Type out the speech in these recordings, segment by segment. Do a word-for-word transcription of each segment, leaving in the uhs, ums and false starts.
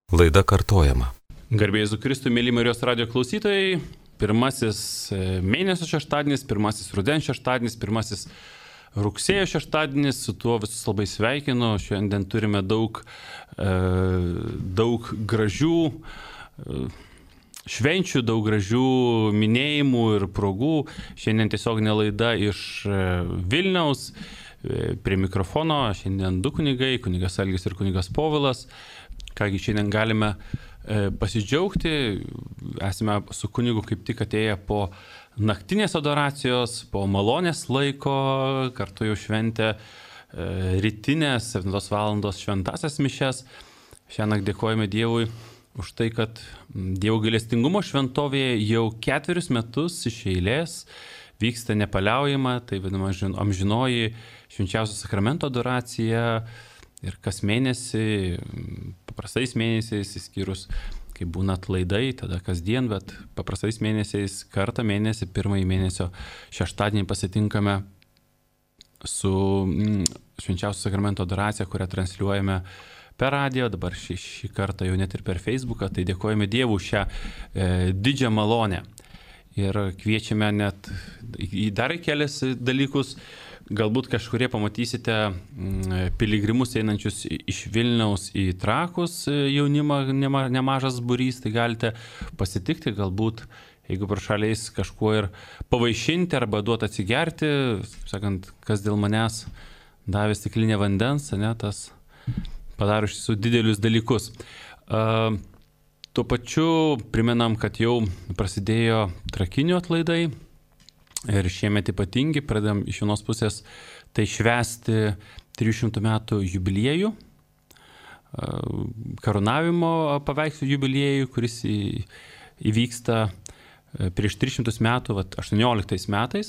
Laida kartojama. Garbėjai Jėzui Kristui, mėly Marijos radijo klausytojai, pirmasis mėnesio šeštadienis, pirmasis rudens šeštadienis, pirmasis rugsėjo šeštadienis, su tuo visus labai sveikinu. Šiandien turime daug, daug gražių švenčių, daug gražių minėjimų ir progų. Šiandien tiesiog nelaida iš Vilniaus. Prie mikrofono šiandien du kunigai, kunigas Algis ir kunigas Povilas. Kągi šiandien galime e, pasidžiaugti, esame su kunigu kaip tik atėję po naktinės adoracijos, po malonės laiko, kartu jau šventę e, rytinės septintos valandos šventasias mišias. Šiandien dėkojame Dievui už tai, kad Dievo gailestingumo šventovėje jau ketverius metus iš eilės vyksta nepaliaujama, tai vadinama amžinoji švenčiausio sakramento adoracija. Ir kas mėnesį, paprastais mėnesiais, įskyrus, kai būna atlaidai, tada kasdien, bet paprastais mėnesiais, kartą mėnesį, pirmąjį mėnesio šeštadienį pasitinkame su švenčiausio sakramento adoracija, kurią transliuojame per radiją, dabar šį, šį kartą jau net ir per Facebooką, tai dėkojame Dievui šią e, didžią malonę. Ir kviečiame net į dar kelias dalykus. Galbūt kažkurie pamatysite piligrimus einančius iš Vilniaus į Trakus jaunimą, nema, nemažas būrys, tai galite pasitikti, galbūt, jeigu prašaliais kažkuo ir pavaišinti arba duoti atsigerti, sakant, kas dėl manęs davė stiklinę vandens, ne, tas padaro iš tiesų didelius dalykus. Uh, tuo pačiu primenam, kad jau prasidėjo Trakinių atlaidai. Ir šiemet ypatingi, pradedam iš vienos pusės tai švęsti trijų šimtų metų jubiliejų, karūnavimo paveikslų jubiliejų, kuris įvyksta prieš tris šimtus metų, vat, aštuonioliktais metais.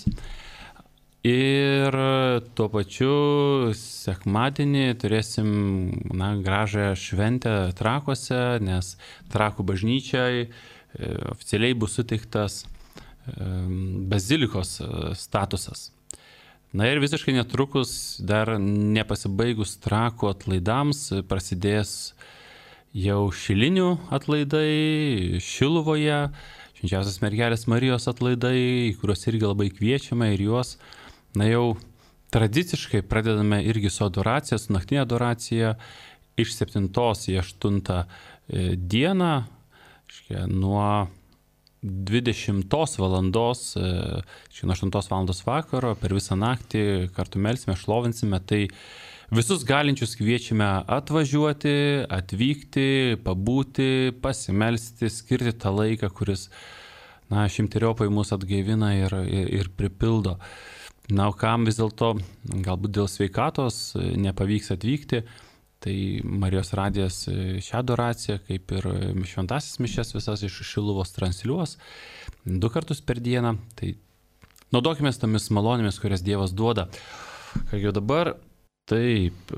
Ir tuo pačiu sekmadienį turėsim na, gražią šventę Trakuose, nes Trakų bažnyčiai oficialiai bus suteiktas bazilikos statusas. Na ir visiškai netrukus, dar nepasibaigus Trakų atlaidams, prasidės jau Šilinių atlaidai, Šiluvoje, Švenčiausios Mergelės Marijos atlaidai, į kuriuos irgi labai kviečiame ir juos, na jau tradiciškai pradedame irgi su adoracija, su naktinė adoracija iš septintos į aštuntą dieną, škia, nuo dvidešimtos valandos, nuo aštuntos valandos vakaro, per visą naktį kartu melsime, šlovinsime, tai visus galinčius kviečiame atvažiuoti, atvykti, pabūti, pasimelsti, skirti tą laiką, kuris, na, šimteriopai mus atgaivina ir, ir, ir pripildo. Na, o kam vis dėlto, galbūt dėl sveikatos nepavyks atvykti, tai Marijos radijas šią adoraciją, kaip ir šventasis mišias visas iš Šiluvos transliuos du kartus per dieną. Tai naudokime tomis malonėmis, kurias Dievas duoda. Ką jau dabar, taip,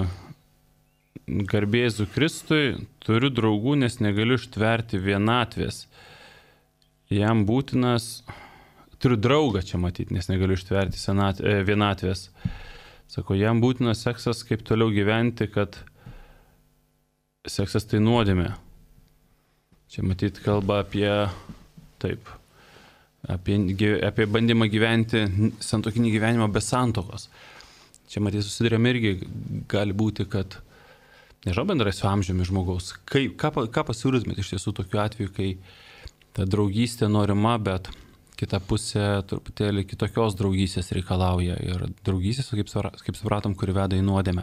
garbė Jėzui Kristui, turiu draugų, nes negaliu ištverti vienatvės. Jam būtinas, turiu draugą čia matyti, nes negaliu ištverti senat, vienatvės. Sako, jam būtinas seksas, kaip toliau gyventi, kad seksas tai nuodėmė. Čia matyt kalba apie, taip, apie, apie bandymą gyventi santuokinį gyvenimą be santuokos. Čia matyt susidurėm irgi gali būti, kad, nežinau, bendrai su amžiumi žmogaus. Kai, ką, ką pasiūlytumėte iš tiesų tokiu atveju, kai ta draugystė norima, bet kita pusė truputėlį kitokios draugystės reikalauja ir draugystės, kaip, kaip supratom, kuri veda į nuodėmę.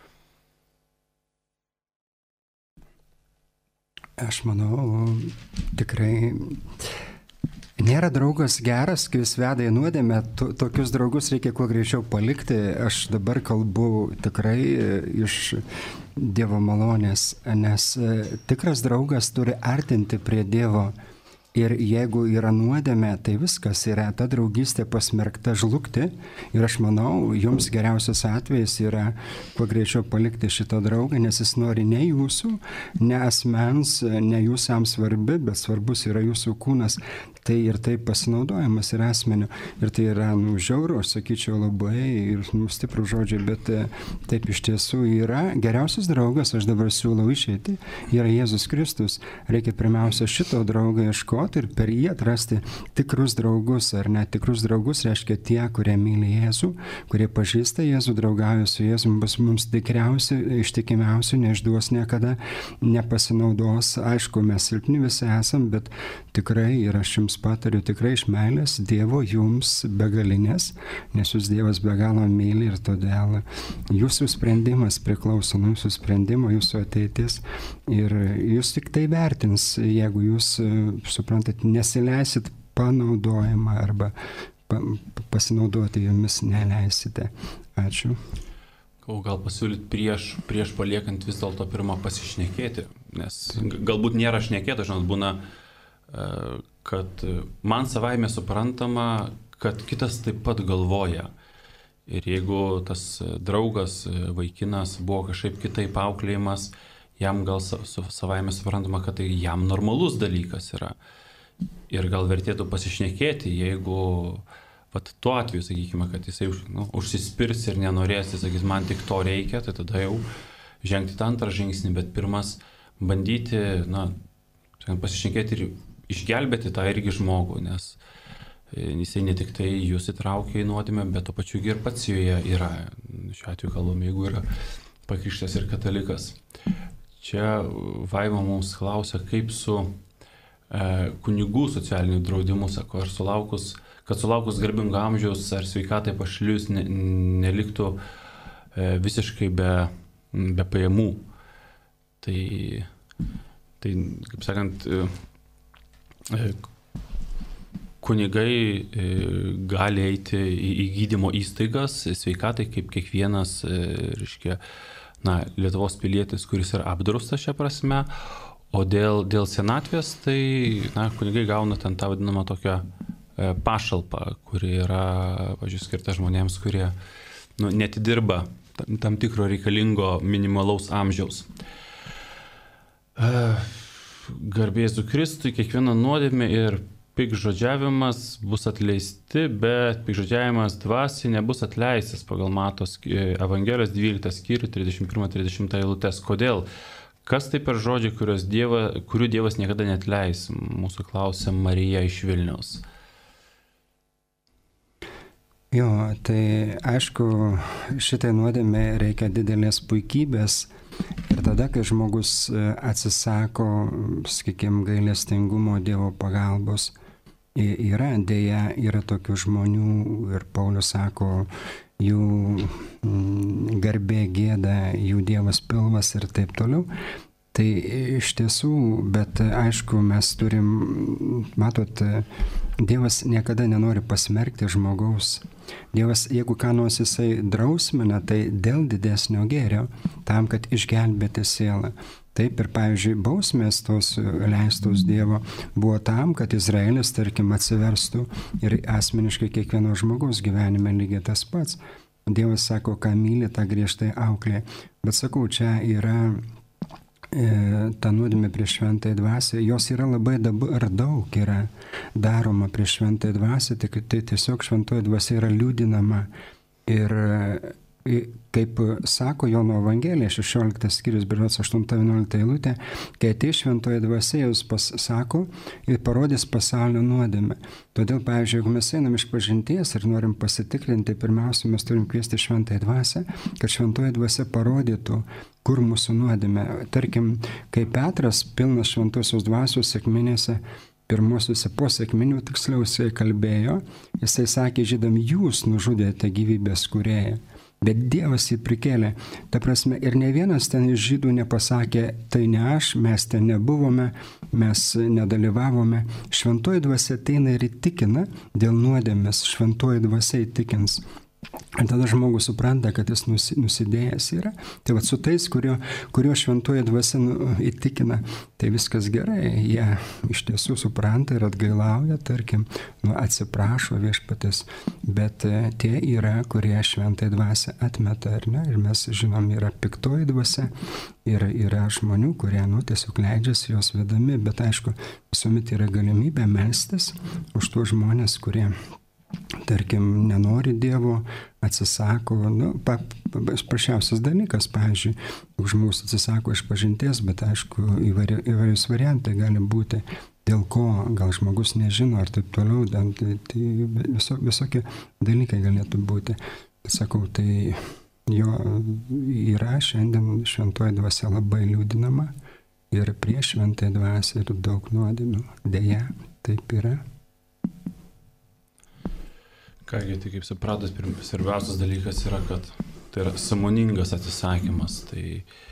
Aš manau, tikrai nėra draugas geras, kai jis veda į nuodėmę, tokius draugus reikia kuo greičiau palikti. Aš dabar kalbu tikrai iš Dievo malonės, nes tikras draugas turi artinti prie Dievo. Ir jeigu yra nuodėmė, tai viskas yra, ta draugystė pasmerkta žlugti. Ir aš manau, jums geriausias atvejis yra kuo greičiau palikti šitą draugą, nes jis nori ne jūsų, ne asmens, ne jūs jam svarbi, bet svarbus yra jūsų kūnas. Tai ir taip pasinaudojimas yra asmeniu. Ir tai yra, nu, žiauru, aš sakyčiau, labai ir nu, stiprų žodžiai, bet taip iš tiesų yra. Geriausias draugas, aš dabar siūlau išeiti, yra Jėzus Kristus. Reikia pirmiausia šito draugo ieškoti ir per jį atrasti tikrus draugus, ar ne tikrus draugus, reiškia tie, kurie myli Jėzų, kurie pažįsta Jėzų, draugauja su Jėzum, bus mums tikriausi, ištikimiausi, neišduos niekada, nepasinaudos. Aišku, mes silpni visi esam, bet tikrai ir aš jums patariu tikrai iš meilės Dievo jums begalinės, nes jūs Dievas be galo myli ir todėl jūsų sprendimas priklauso nuo jūsų sprendimo, jūsų ateitis ir jūs tik tai vertins, jeigu jūs, suprantat, nesileisit panaudojimą arba pa, pasinaudoti jumis neleisite. Ačiū. Gal pasiūlyti prieš, prieš paliekant vis dėlto pirmą pasišnekėti, nes galbūt nėra šnekėta, žinot, būna kad man savaime suprantama, kad kitas taip pat galvoja. Ir jeigu tas draugas, vaikinas buvo kažkaip kitaip auklėjimas, jam gal savaime suprantama, kad tai jam normalus dalykas yra. Ir gal vertėtų pasišnekėti, jeigu vat, tuo atveju, sakykime, kad jisai nu, užsispirs ir nenorės, jis sakys, man tik to reikia, tai tada jau žengti tą antrą žingsnį, bet pirmas bandyti, na, pasišnekėti ir išgelbėti tą irgi žmogų, nes jisai ne tik tai jūs įtraukia į nuodėmę, bet to pačiu ir pats joje yra. Šiuo atveju kalbam, jeigu yra pakrikštytas ir katalikas. Čia Vaiva mums klausia, kaip su e, kunigų socialiniu draudimu, sako, ar sulaukus, kad sulaukus garbingo amžiaus ar sveikatai pašlius ne, neliktų e, visiškai be, be pajamų. Tai, tai kaip sakant, e, kunigai gali eiti į gydymo įstaigas sveikatai kaip kiekvienas, reiškia, na, Lietuvos pilietis, kuris yra apdraustas šią prasme, o dėl, dėl senatvės, tai, na, kunigai gauna ten tą vadinamą tokią pašalpą, kuri yra, pažiūrėjau, skirta žmonėms, kurie, nu, netidirba tam, tam tikro reikalingo minimalaus amžiaus. Garbėzu Kristui, kiekviena nuodėmė ir piktžodžiavimas bus atleisti, bet piktžodžiavimas dvasiai nebus atleistas pagal Matos Evangelijos dvyliktą skyrių trisdešimt pirmą trisdešimtą eilutes. Kodėl? Kas tai per žodžiai, dieva, kurių Dievas niekada neatleis? Mūsų klausia Marija iš Vilniaus. Jo, tai aišku, šitai nuodėmė reikia didelės puikybės. Ir tada, kai žmogus atsisako, sakykime, gailestingumo Dievo pagalbos, yra dėja, yra tokių žmonių ir Paulius sako, jų garbė gėda, jų Dievas pilvas ir taip toliau. Tai iš tiesų, bet aišku, mes turim, matot, Dievas niekada nenori pasmerkti žmogaus. Dievas, jeigu ką nors jisai drausmina, tai dėl didesnio gėrio, tam, kad išgelbėti sielą. Taip ir, pavyzdžiui, bausmės tos leistos Dievo buvo tam, kad Izraelis, tarkim, atsiverstų ir asmeniškai kiekvieno žmogaus gyvenime lygiai tas pats. Dievas sako, ką myli, tą griežtai auklė. Bet sakau, čia yra ta nuodėmė prieš šventąją dvasią, jos yra labai dabar daug yra daroma prieš šventąją dvasią, tai, tai tiesiog šventoji dvasia yra liūdinama. Ir kaip sako Jono Evangelija, šešioliktas skyrius, berods aštunta vienuolikta eilutė, kai ateis šventoji dvasia, jūs pasako ir parodys pasaulio nuodėmę. Todėl, pavyzdžiui, jeigu mes einam iš pažinties ir norim pasitikrinti, pirmiausia, mes turim kviesti šventąją dvasią, kad šventoji dvasia parodytų, kur mūsų nuodėmė. Tarkim, kai Petras pilnas šventosios dvasios sekminėse, pirmosiuose po sekminių tiksliau jisai kalbėjo, jisai sakė žydam, jūs nužudėte gyvybės kūrėją. Bet Dievas jį prikėlė. Ta prasme, ir ne vienas ten iš žydų nepasakė, tai ne aš, mes ten nebuvome, mes nedalyvavome. Šventoji dvasia ateina ir įtikina dėl nuodėmės. Šventoji dvasia įtikins. Ir tada žmogus supranta, kad jis nusi, nusidėjęs yra. Tai va su tais, kurio, kurio šventoji dvasia nu, įtikina, tai viskas gerai. Jie iš tiesų supranta ir atgailauja, tarkim, nu, atsiprašo viešpatis. Bet tie yra, kurie šventai dvasia atmeta, ar ne? Ir mes žinom, yra piktoji dvasia ir yra žmonių, kurie nu, tiesiog leidžiasi jos vedami. Bet aišku, visuomet yra galimybė melstis už tuos žmonės, kurie tarkim, nenori Dievo, atsisako, nu, pa, pa, prašiausias dalykas, pavyzdžiui, žmogus atsisako iš pažinties, bet aišku, įvairi, įvairius variantai gali būti, dėl ko gal žmogus nežino ar taip toliau, tai, tai viso, visokie dalykai galėtų būti. Bet sakau, tai jo yra šiandien šventoji dvasia labai liūdinama ir prieš šventąją dvasią ir daug nuodėmių. Deja, taip yra. Kągi, tai kaip supratas, svarbiausias dalykas yra, kad tai yra sąmoningas atsisakymas. Tai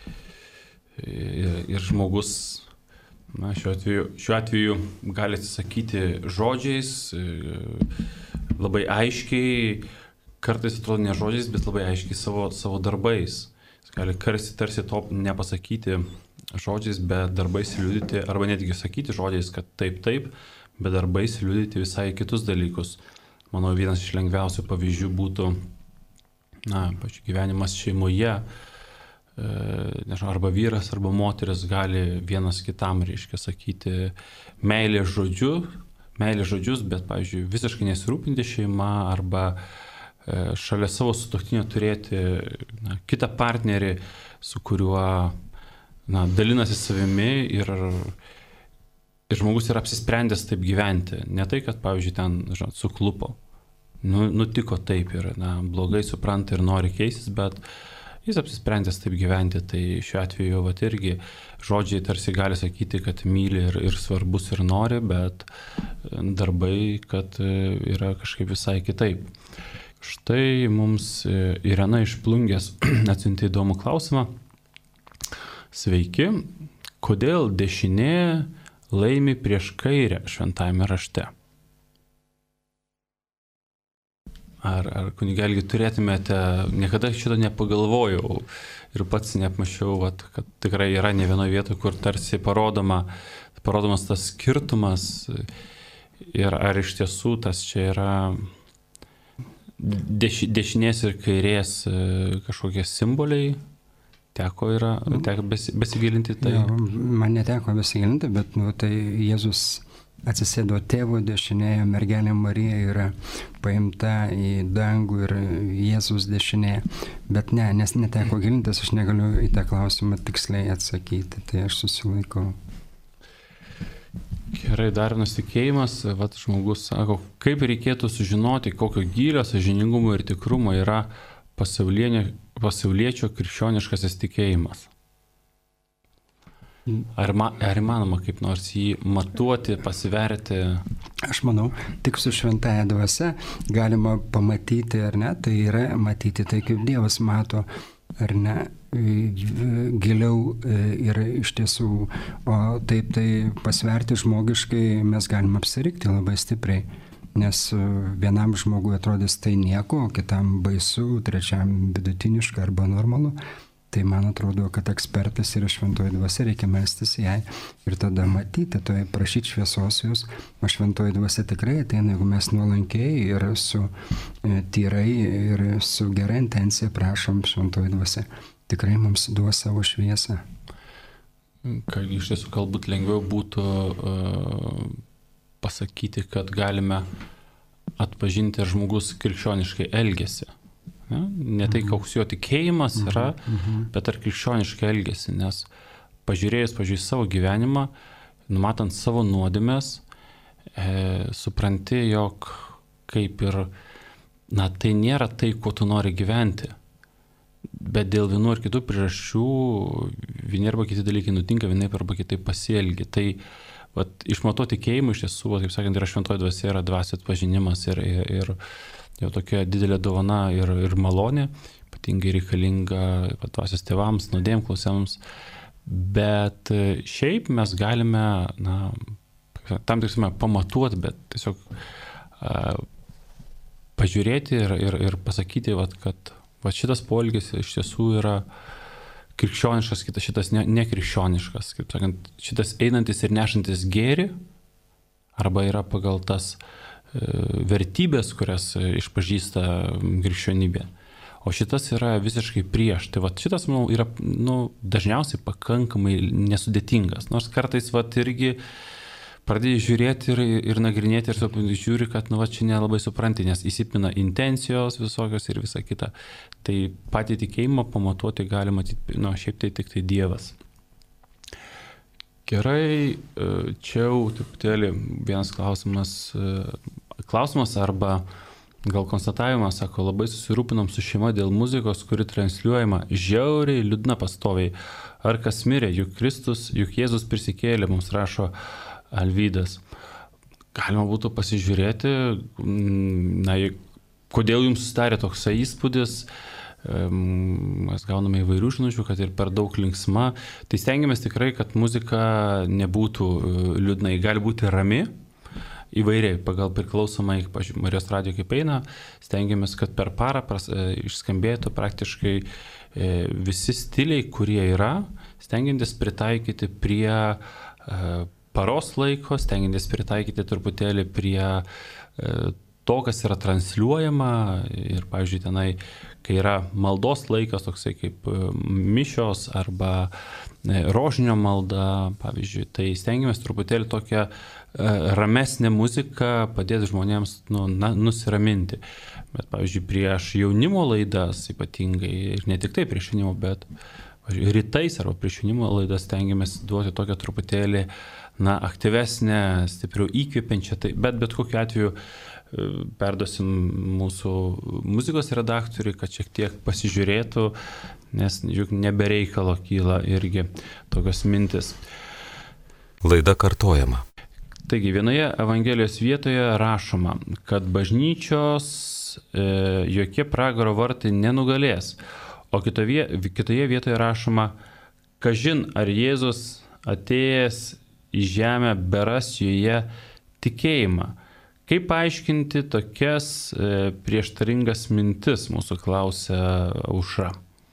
ir, ir žmogus, na, šiuo atveju, šiuo atveju gali atsisakyti žodžiais, labai aiškiai, kartais atrodo ne žodžiais, bet labai aiškiai savo, savo darbais. Jis gali karsi tarsi to nepasakyti žodžiais, bet darbais liudyti, arba netgi sakyti žodžiais, kad taip, taip, bet darbais liudyti visai kitus dalykus. Manau, vienas iš lengviausių pavyzdžių būtų, na, pačiu gyvenimas šeimoje, e, nežinau, arba vyras, arba moteris gali vienas kitam, reiškia, sakyti meilė žodžiu, meilė žodžius, bet, pavyzdžiui, visiškai nesirūpinti šeima, arba e, šalia savo sutuoktinio turėti na, kitą partnerį, su kuriuo na, dalinasi savimi ir Ir žmogus yra apsisprendęs taip gyventi. Ne tai, kad, pavyzdžiui, ten, žinot, suklupo. Nu, nutiko taip ir, na, blogai supranta ir nori keistis, bet jis apsisprendęs taip gyventi. Tai šiuo atveju, vat irgi, žodžiai tarsi gali sakyti, kad myli ir, ir svarbus ir nori, bet darbai, kad yra kažkaip visai kitaip. Štai mums Irena iš Plungės atsiuntė įdomų klausimą. Sveiki, kodėl dešinė laimi prieš kairę šventajame rašte? Ar, ar kunigelgi turėtumėte, niekada šito nepagalvojau ir pats neapmašiau, vat, kad tikrai yra ne vienoje vietoje, kur tarsi parodoma, parodomas tas skirtumas ir ar iš tiesų tas čia yra deš, dešinės ir kairės kažkokie simboliai. Teko yra, teko besi, besigilinti tai? Jo, man neteko besigilinti, bet nu, tai Jėzus atsisėdo tėvo dešinėje, mergelė Marija yra paimta į dangų ir Jėzus dešinėje. Bet ne, nes neteko gilintis, aš negaliu į tą klausimą tiksliai atsakyti, tai aš susilaikau. Gerai, dar vienas tikėjimas, vat žmogus sako, kaip reikėtų sužinoti, kokio gylio, sąžiningumo ir tikrumo yra pasauliečio krikščioniškasis tikėjimas. Ar, ma, ar įmanoma kaip nors jį matuoti, pasiverti? Aš manau, tik su šventaja dvasia galima pamatyti, ar ne, tai yra matyti tai, kaip Dievas mato, ar ne, giliau ir iš tiesų, o taip tai pasverti žmogiškai mes galim apsirikti labai stipriai. Nes vienam žmogui atrodys tai nieko, kitam baisu, trečiam vidutiniška arba normalu. Tai man atrodo, kad ekspertas yra šventoji dvasia, reikia melstis jai ir tada matyti, tai prašyti šviesos jos, o šventoji dvasia tikrai ateina, jeigu mes nuolankiai ir su e, tyrai ir su gera intencija prašom šventoji dvasia. Tikrai mums duos savo šviesą. Ką iš tiesų galbūt lengviau būtų uh, pasakyti, kad galime atpažinti, ar žmogus krikščioniškai elgesi. Ne, ne tai, koks jo tikėjimas yra, bet ar krikščioniškai elgesi, nes pažiūrėjus, pažiūrėjus savo gyvenimą, numatant savo nuodėmes, e, supranti, jog kaip ir, na, tai nėra tai, kuo tu nori gyventi. Bet dėl vienų ar kitų priežasčių, vieni arba kiti dalykai nutinka, vienaip arba kitaip pasielgi. Tai vat, išmatuoti tikėjimą iš tiesų, vat, kaip sakant, yra šventoji dvasia, yra dvasios atpažinimas ir, ir, ir jau tokia didelė dovana ir, ir malonė, ypatingai reikalinga vat, dvasios tėvams, nuodėm klausiams. Bet šiaip mes galime, na, tam tiksime pamatuoti, bet tiesiog uh, pažiūrėti ir, ir, ir pasakyti, vat, kad vat šitas poelgis iš tiesų yra krikščioniškas, kitas šitas ne, nekrikščioniškas, kaip sakant, šitas einantis ir nešantis gėrį, arba yra pagal tas e, vertybės, kurias išpažįsta krikščionybė. O šitas yra visiškai prieš. Tai vat šitas, manau, yra nu, dažniausiai pakankamai nesudėtingas. Nors kartais vat irgi pradėjai žiūrėti ir, ir nagrinėti ir žiūri, kad nu, va, čia nelabai supranti, nes įsipina intencijos visokios ir visa kita. Tai patį tikėjimą pamatuoti gali matyti, nu, šiaip tai tik tai Dievas. Gerai, čia jau truputėlį vienas klausimas, klausimas arba gal konstatavimas, sako, labai susirūpinom su šeima dėl muzikos, kuri transliuojama žiauriai, liūdna pastoviai. Ar kas mirė, juk Kristus, juk Jėzus prisikėlė, mums rašo Alvydas. Galima būtų pasižiūrėti, na, kodėl jums susidarė toksai įspūdis. Mes gauname įvairių žinučių, kad ir per daug linksma. Tai stengiamės tikrai, kad muzika nebūtų liūdnai, gali būti rami. Įvairiai, pagal priklausomai, pažiūrėjau, Marijos radijo kaip eina, stengiamės, kad per parą pras, išskambėtų praktiškai visi stiliai, kurie yra, stengiantis pritaikyti prie paros laiko, stengiantis pritaikyti truputėlį prie to, kas yra transliuojama ir, pavyzdžiui, tenai, kai yra maldos laikas, toksai kaip mišios arba rožinio malda, pavyzdžiui, tai stengiamės truputėlį tokią ramesnę muziką padėti žmonėms nu, na, nusiraminti. Bet, pavyzdžiui, prieš jaunimo laidas ypatingai, ir ne tik tai prieš jaunimo, bet pavyzdžiui, rytais arba prieš jaunimo laidas stengiamės duoti tokią truputėlį na, aktyvesnę, stipriau įkvepiančią, tai, bet bet kokiu atveju perduosim mūsų muzikos redaktoriui, kad šiek tiek pasižiūrėtų, nes juk nebereikalo kyla irgi tokios mintis. Laida kartojama. Taigi, vienoje Evangelijos vietoje rašoma, kad bažnyčios e, jokie pragaro vartai nenugalės, o kitoje, kitoje vietoje rašoma, kažin ar Jėzus atėjęs į žemę beras joje tikėjimą. Kaip paaiškinti tokias e, prieštaringas mintis, mūsų klausia Aušra.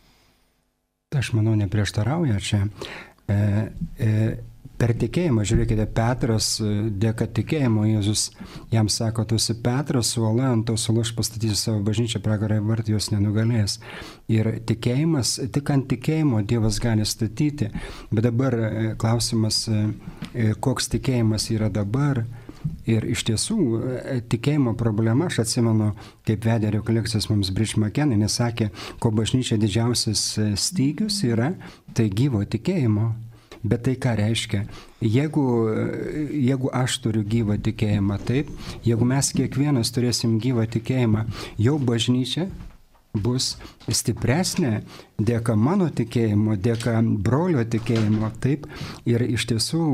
Aš manau, neprieštarauja čia. E, e, per tikėjimą, žiūrėkite, Petras, dėka tikėjimo Jėzus jam sako, tu esi Petras, uola, ant tos uolos aš pastatysiu savo bažnyčią, pragarai vartai jos nenugalės. Ir tikėjimas, tik ant tikėjimo Dievas gali statyti. Bet dabar klausimas, koks tikėjimas yra dabar. Ir iš tiesų, tikėjimo problema, aš atsimenu, kaip vedė rekolekcijas mums Bridge McKenna, nes sakė, ko bažnyčia didžiausias stygius yra, tai gyvo tikėjimo. Bet tai ką reiškia? Jeigu, jeigu aš turiu gyvą tikėjimą, taip, jeigu mes kiekvienas turėsim gyvą tikėjimą, jau bažnyčia bus stipresnė dėka mano tikėjimo, dėka brolio tikėjimo, taip, ir iš tiesų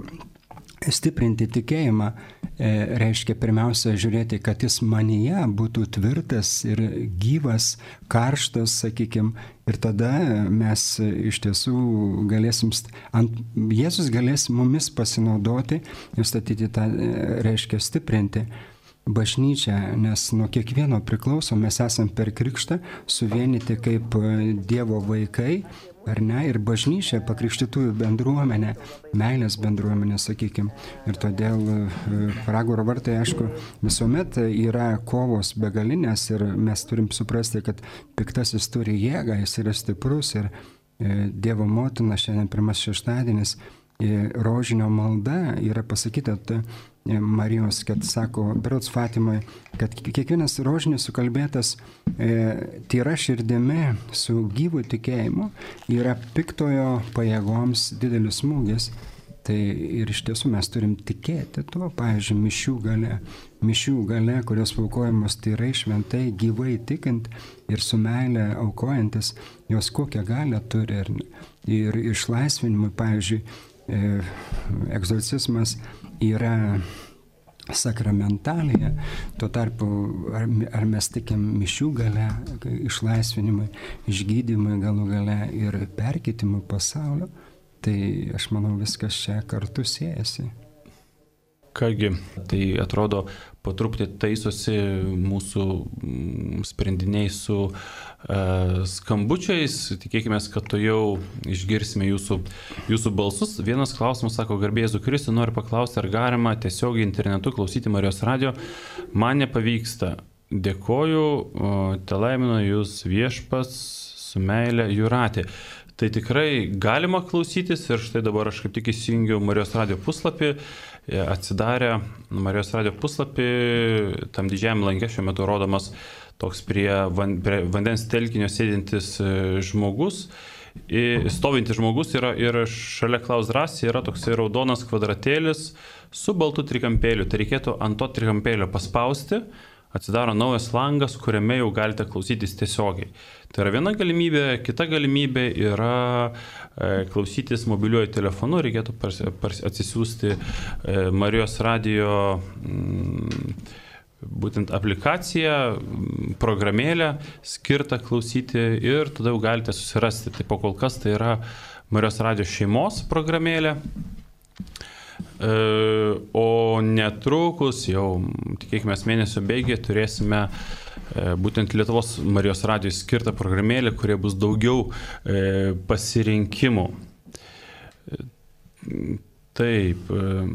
stiprinti tikėjimą e, reiškia pirmiausia žiūrėti, kad jis manyje būtų tvirtas ir gyvas, karštas, sakykime, ir tada mes iš tiesų galėsim, ant, Jėzus galės mumis pasinaudoti ir statyti tą, reiškia stiprinti bažnyčią, nes nuo kiekvieno priklauso, mes esam per krikštą suvienyti kaip Dievo vaikai, ar ne, ir bažnyčia, pakrikštytųjų bendruomenė, meilės bendruomenė, sakykime. Ir todėl pragaro vartai, aišku, visuomet yra kovos begalinės ir mes turim suprasti, kad piktasis turi jėgą, jis yra stiprus ir Dievo motina, šiandien pirmas šeštadienis, rožinio malda yra pasakyta Marijos, kad sako, berods Fatimai, kad kiekvienas rožinis sukalbėtas e, tyra širdimi su gyvu tikėjimu yra piktojo pajėgoms didelis smūgis. Tai ir iš tiesų mes turim tikėti tuo, pavyzdžiui, mišių gale, mišių gale, kurios aukojamos tyrai šventai, gyvai tikint ir su meile aukojantis, jos kokią galę turi. Ir, ir išlaisvinimui, pavyzdžiui, e, egzorcizmas yra sakramentalija, tuo tarpu ar, ar mes tikim mišių gale, išlaisvinimui, išgydymui galų gale ir perkeitimui pasaulio, tai aš manau viskas čia kartu siejasi. Kągi, tai atrodo, po truputį taisosi mūsų sprendiniai su uh, skambučiais. Tikėkime, kad to jau išgirsime jūsų, jūsų balsus. Vienas klausimas, sako, garbė Jėzų Kristų, noriu paklausti, ar galima tiesiog internetu klausyti Marijos radijo. Man nepavyksta. Dėkoju, telaimino jūs viešpats su meile Jūratė. Tai tikrai galima klausytis ir štai dabar aš kaip tik įsijungiau Marijos radijo puslapį. Atsidarę Marijos radijo puslapį, tam didžiajam lanke šiuo metu rodomas toks prie, van, prie vandens telkinio sėdintis žmogus, stovintis žmogus yra, ir šalia Klaus Drąsiai yra toks raudonas kvadratėlis su baltu trikampėliu. Tai reikėtų ant to trikampėlio paspausti, atsidaro naujas langas, kuriame jau galite klausytis tiesiogiai. Tai yra viena galimybė, kita galimybė yra e, klausytis mobiliuoju telefonu, reikėtų pars, pars, atsisiųsti e, Marijos radijo m, būtent aplikaciją, programėlę skirtą klausyti ir tada jau galite susirasti. Tai po kol kas tai yra Marijos radijo šeimos programėlė. O netrukus, jau tikėkime mėnesio bėgyje, turėsime būtent Lietuvos Marijos radijos skirtą programėlę, kurie bus daugiau pasirinkimų. Taip.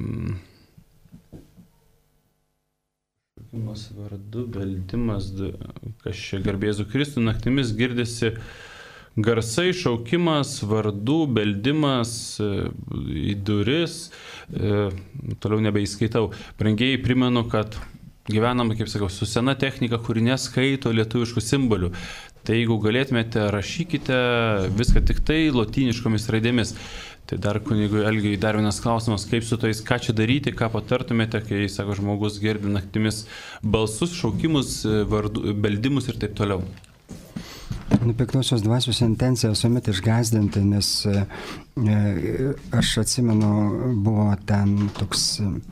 Šaukimas vardu, beldimas, kas čia garbė Jėzų Kristų, naktimis girdisi garsai, šaukimas, vardų, beldimas į duris, e, toliau nebeįskaitau. Brangiai primenu, kad gyvenam, kaip sakau, su sena technika, kuri neskaito lietuviškų simbolių. Tai jeigu galėtumėte, rašykite viską tik tai lotyniškomis raidėmis. Tai dar kunigui Algiui dar vienas klausimas, kaip su tais, ką čia daryti, ką patartumėte, kai, sako, žmogus girdi naktimis balsus, šaukimus, vardų, beldimus ir taip toliau. Nu, piktosios dvasios intencija visuomet išgąsdinti, nes e, aš atsimenu, buvo ten toks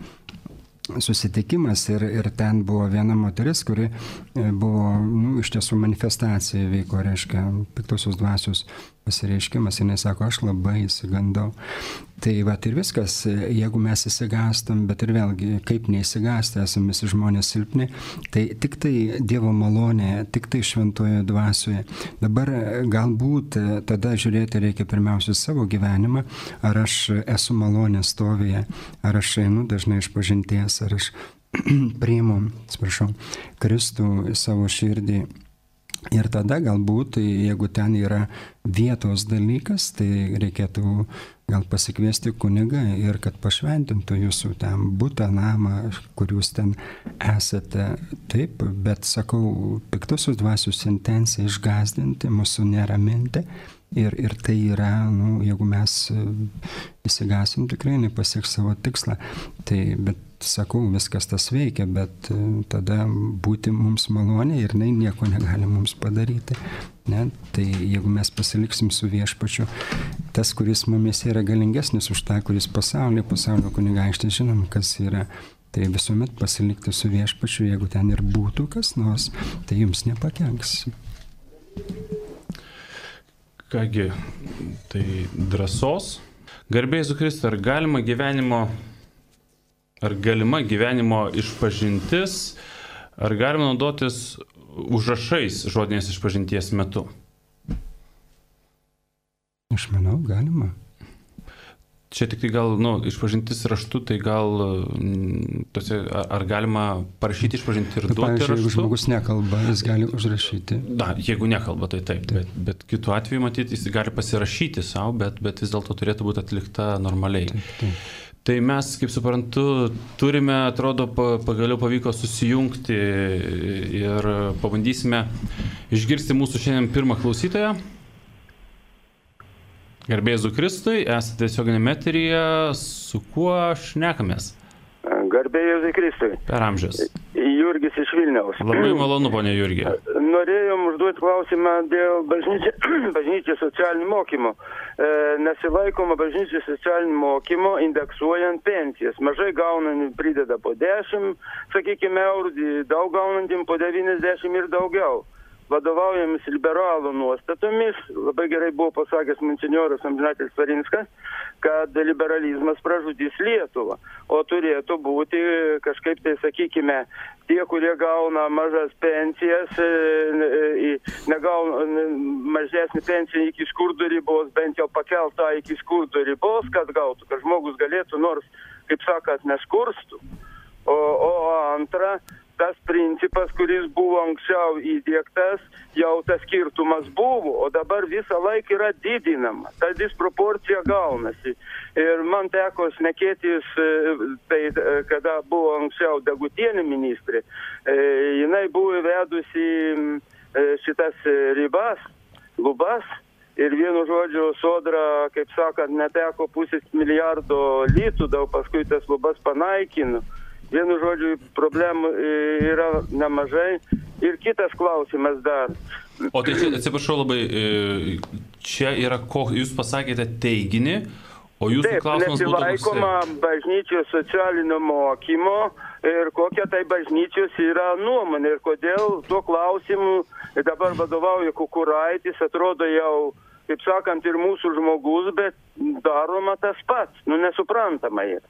susitikimas ir, ir ten buvo viena moteris, kuri buvo, nu, iš tiesų manifestacija vyko, reiškia, piktosios dvasios pasireiškimas, ir jis sako, aš labai įsigandau. Tai va, ir viskas, jeigu mes įsigastam, bet ir vėlgi, kaip neįsigasti, esame visi žmonės silpni, tai tik tai Dievo malonė, tik tai šventoje dvasioje. Dabar galbūt tada žiūrėti reikia pirmiausia savo gyvenimą, ar aš esu malonės stovėje, ar aš einu dažnai iš pažinties, ar aš priimu, atsiprašau, Kristų į savo širdį. Ir tada galbūt, jeigu ten yra vietos dalykas, tai reikėtų gal pasikviesti kunigą ir kad pašventintų jūsų ten butą, namą, kur jūs ten esate. Taip, bet sakau, piktosios dvasios intencija išgąsdinti, mūsų neraminti. Ir, ir tai yra, nu, jeigu mes įsigasim, tikrai nepasieks savo tikslą. Tai, bet sakau, viskas tas veikia, bet tada būti mums malonė ir jinai nieko negali mums padaryti. Ne? Tai jeigu mes pasiliksim su viešpačiu, tas, kuris mumis yra galingesnis už tą, kuris pasaulyje, pasaulio kunigaikštis, žinom, kas yra. Tai visuomet pasilikti su viešpačiu, jeigu ten ir būtų kas nors, tai jums nepakenks. Kągi, tai drąsos. Garbė Jėzų Kristų, ar galima gyvenimo, ar galima gyvenimo išpažintis, ar galima naudotis užrašais žodinės išpažinties metu? Aš manau, galima. Čia tik tai gal, nu, išpažintis raštu, tai gal, tose, ar galima parašyti išpažinti ir duoti raštu? Jeigu žmogus nekalba, jis gali užrašyti. Da, jeigu nekalba, tai taip, taip. Bet, bet kitu atveju, matyti, jis gali pasirašyti savo, bet, bet vis dėlto turėtų būti atlikta normaliai. Taip, taip. Tai mes, kaip suprantu, turime, atrodo, pagaliau pavyko susijungti ir pabandysime išgirsti mūsų šiandien pirmą klausytoją. Garbė Jėzui Kristui, esate tiesioginėme eteryje, su kuo šnekamės? Garbė Jėzui Kristui. Per amžius. Jurgis iš Vilniaus. Labai malonu, ponė Jurgi. Norėjom užduoti klausimą dėl bažnyčios socialinių mokymų. E, nesilaikoma bažnyčios socialinių mokymų indeksuojant pensijas. Mažai gaunantį prideda po dešimt, sakykime, eurų, daug gaunantį po devyniasdešimt ir daugiau. vadovaujamis liberalų nuostatomis, labai gerai buvo pasakęs monsinjoras amžinatilsį Svarinskas, kad liberalizmas pražudys Lietuvą, o turėtų būti kažkaip tai, sakykime, tie, kurie gauna mažas pensijas, negauna mažesnį pensiją iki skurdo ribos, bent jau pakeltą iki skurdo ribos, kad gautų, kad žmogus galėtų nors, kaip sakant, neskurstų. O, o antra, tas principas, kuris buvo anksčiau įdiegtas, jau tas skirtumas buvo, o dabar visą laiką yra didinama. Ta disproporcija gaunasi. Ir man teko šnekėtis, tai kada buvo anksčiau Degutienė ministrė, jinai buvo vedusi šitas ribas, lubas, ir vienu žodžiu Sodra, kaip sakant, neteko pusės milijardo litų, daug paskui tas lubas panaikino. Vienu žodžiu, problemų yra nemažai. Ir kitas klausimas dar. O tai čia, atsiprašau labai, čia yra, ko, jūs pasakėte teiginį, o jūsų Taip, klausimas būtų... Taip, nesilaikoma bažnyčios socialinio mokymo ir kokia tai bažnyčios yra nuomonė. Ir kodėl tuo klausimu dabar vadovauja Kukuraitis, atrodo jau, kaip sakant, ir mūsų žmogus, bet daroma tas pats. Nu, nesuprantama yra.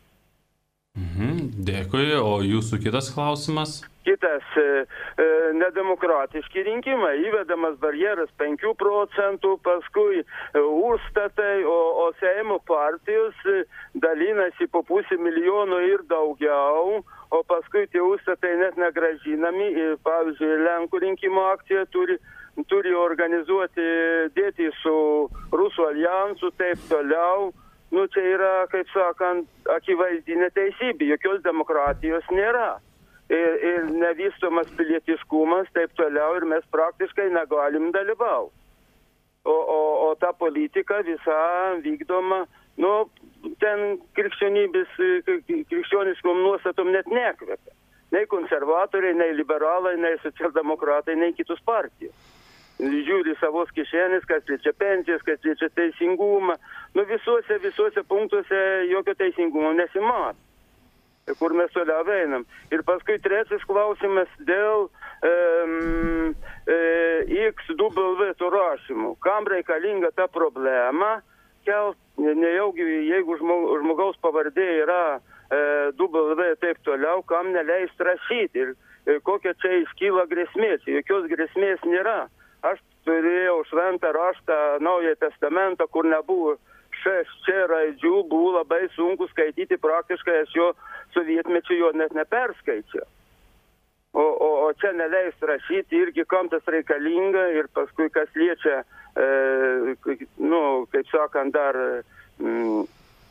Mhm, dėkui, o jūsų kitas klausimas? Kitas, e, e, nedemokratiški rinkimai, įvedamas barjeras penkių procentų, paskui e, užstatai, o, o Seimo partijos e, dalinasi po pusę milijono ir daugiau, o paskui tie užstatai net negražinami. Ir, pavyzdžiui, Lenkų rinkimų akcija turi, turi organizuoti dėti su Rusų alijansu, taip toliau. Nu, čia yra, kaip sakant, akivaizdinė teisybė, jokios demokratijos nėra. Ir, ir nevystomas pilietiškumas, taip toliau, ir mes praktiškai negalim dalyvauti. O, o, o ta politika visa vykdoma, nu, ten krikščionybės, krikščioniškom nuostatom net nekvepia. Nei konservatoriai, nei liberalai, nei socialdemokratai, nei kitus partijos. Žiūri savos kišenės, kas liečia pensijas, kas liečia teisingumą. Nu, visuose, visuose punktuose jokio teisingumo nesimato. Kur mes toliau einam. Ir paskui trečias klausimas dėl um, e, X W rašymų. Kam reikalinga ta problema kelt, nejaugi, jeigu žmogaus pavardė yra e, W taip toliau, kam neleist rašyti. Ir, ir kokia čia iškyla grėsmė. Jokios grėsmės nėra. Aš turėjau šventą raštą, Naują testamentą, kur nebuvo šeščia raidžių, buvo labai sunku skaityti, praktiškai aš jo sovietmečiu jo net neperskaičiau. O, o, o čia neleis rašyti irgi, kam tas reikalinga, ir paskui kas liečia, e, nu, kaip sakant, dar... Mm,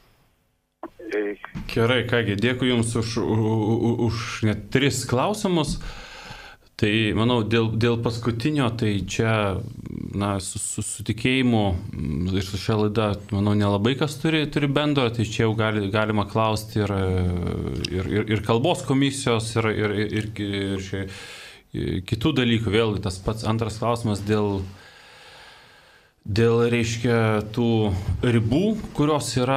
e... Gerai, kągi, dėkui Jums už, už, už net tris klausimus. Tai, manau, dėl, dėl paskutinio, tai čia, na, su, su sutikėjimu ir su šia laida, manau, nelabai kas turi, turi bendro, tai čia jau gali, galima klausti ir, ir, ir, ir kalbos komisijos, ir, ir, ir, ir šia, kitų dalykų. Vėl tas pats antras klausimas dėl, dėl, reiškia, tų ribų, kurios yra,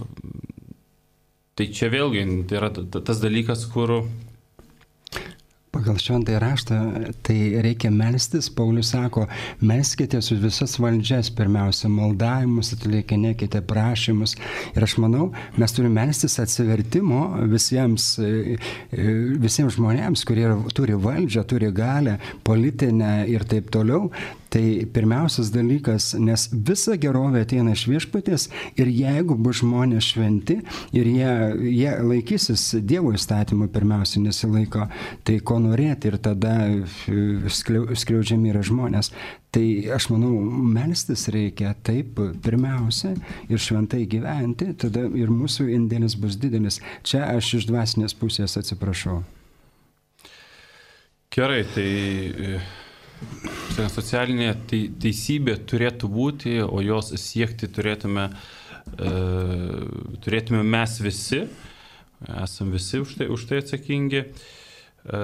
tai čia vėlgi, tai yra tas dalykas, kur... Pagal šventąjį raštą tai reikia melstis. Paulius sako, melskitės už visas valdžias, pirmiausia, maldavimus, atliekinėkite prašymus. Ir aš manau, mes turime melstis atsivertimo visiems, visiems žmonėms, kurie turi valdžią, turi galią, politinę ir taip toliau. Tai pirmiausias dalykas, nes visa gerovė ateina iš viešpaties, ir jeigu bus žmonės šventi ir jie, jie laikysis Dievo įstatymų, pirmiausia nesilaiko, tai ko norėti, ir tada skriaudžiami yra žmonės. Tai aš manau, melstis reikia taip pirmiausia ir šventai gyventi, tada ir mūsų indėlis bus didelis. Čia aš iš dvasinės pusės atsiprašau. Gerai, tai... Socialinė teisybė turėtų būti, o jos siekti turėtume, e, turėtume mes visi, esam visi už tai, už tai atsakingi. E,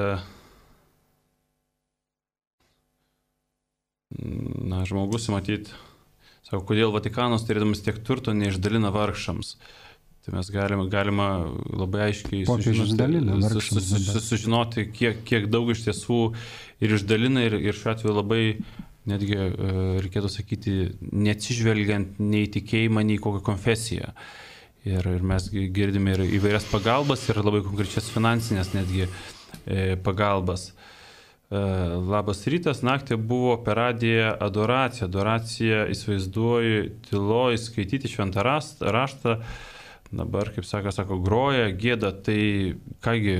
na, žmogus, matyt, sako, kodėl Vatikanas, turėdamas tiek turto, neišdalina vargšams. Tai mes galima, galima labai aiškiai Popiežius dalina, sužinoti, su, su, su, sužinoti kiek, kiek daug iš tiesų ir išdalina ir, ir šiuo atveju labai, netgi reikėtų sakyti, neatsižvelgiant nei tikėjimą, nei kokią konfesiją. Ir, ir mes girdime ir įvairias pagalbas ir labai konkrečias finansinės netgi e, pagalbas. E, labas rytas, naktį buvo per radiją adoracija. Adoracija, įsivaizduoju, tyloj skaityti šventą raštą. Dabar, kaip sako, sako, groja, gėda, tai kągi,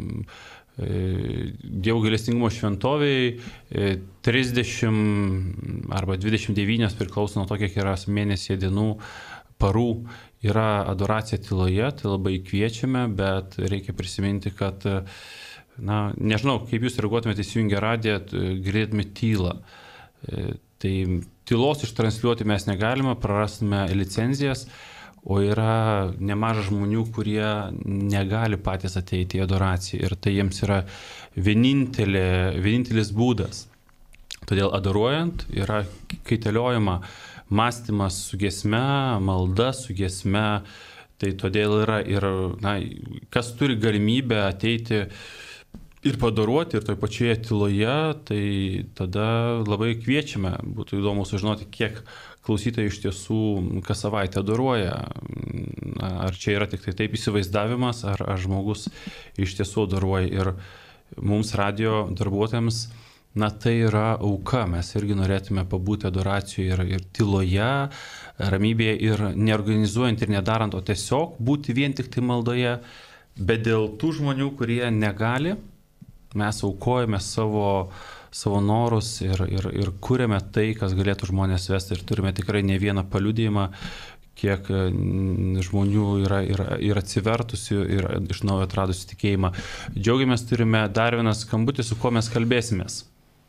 Dievo gailestingumo šventovėje trisdešimt arba dvidešimt devynios priklauso nuo to, kiek yra mėnesį dienų, parų, yra adoracija tyloje, tai labai kviečiame, bet reikia prisiminti, kad, na, nežinau, kaip jūs reaguotumėte įsijungę radiją, girdėtume tylą. Tai tylos ištransliuoti mes negalime, prarastume licenzijas. O yra nemaža žmonių, kurie negali patys ateiti į adoraciją ir tai jiems yra vienintelė, vienintelis būdas. Todėl adoruojant yra kaitaliojama mąstymas su giesme, malda su giesme, tai todėl yra ir, na, kas turi galimybę ateiti ir padaruoti, ir toj pačioje tyloje, tai tada labai kviečiame, būtų įdomu sužinoti, kiek klausytojai iš tiesų kas savaitę adoruoja. Ar čia yra tik tai taip įsivaizdavimas, ar, ar žmogus iš tiesų adoruoja. Ir mums radio darbuotojams, na tai yra auka. Mes irgi norėtume pabūti adoracijoje ir, ir tyloje, ramybėje ir neorganizuojant ir nedarant, o tiesiog būti vien tik tai maldoje. Bet dėl tų žmonių, kurie negali, mes aukojame savo savo norus ir, ir, ir kūrėme tai, kas galėtų žmonės vesti ir turime tikrai ne vieną paliudijimą, kiek žmonių yra, yra, yra atsivertusių ir iš naujo atradusių tikėjimą. Džiaugiamės, turime dar vieną skambutį, su kuo mes kalbėsimės.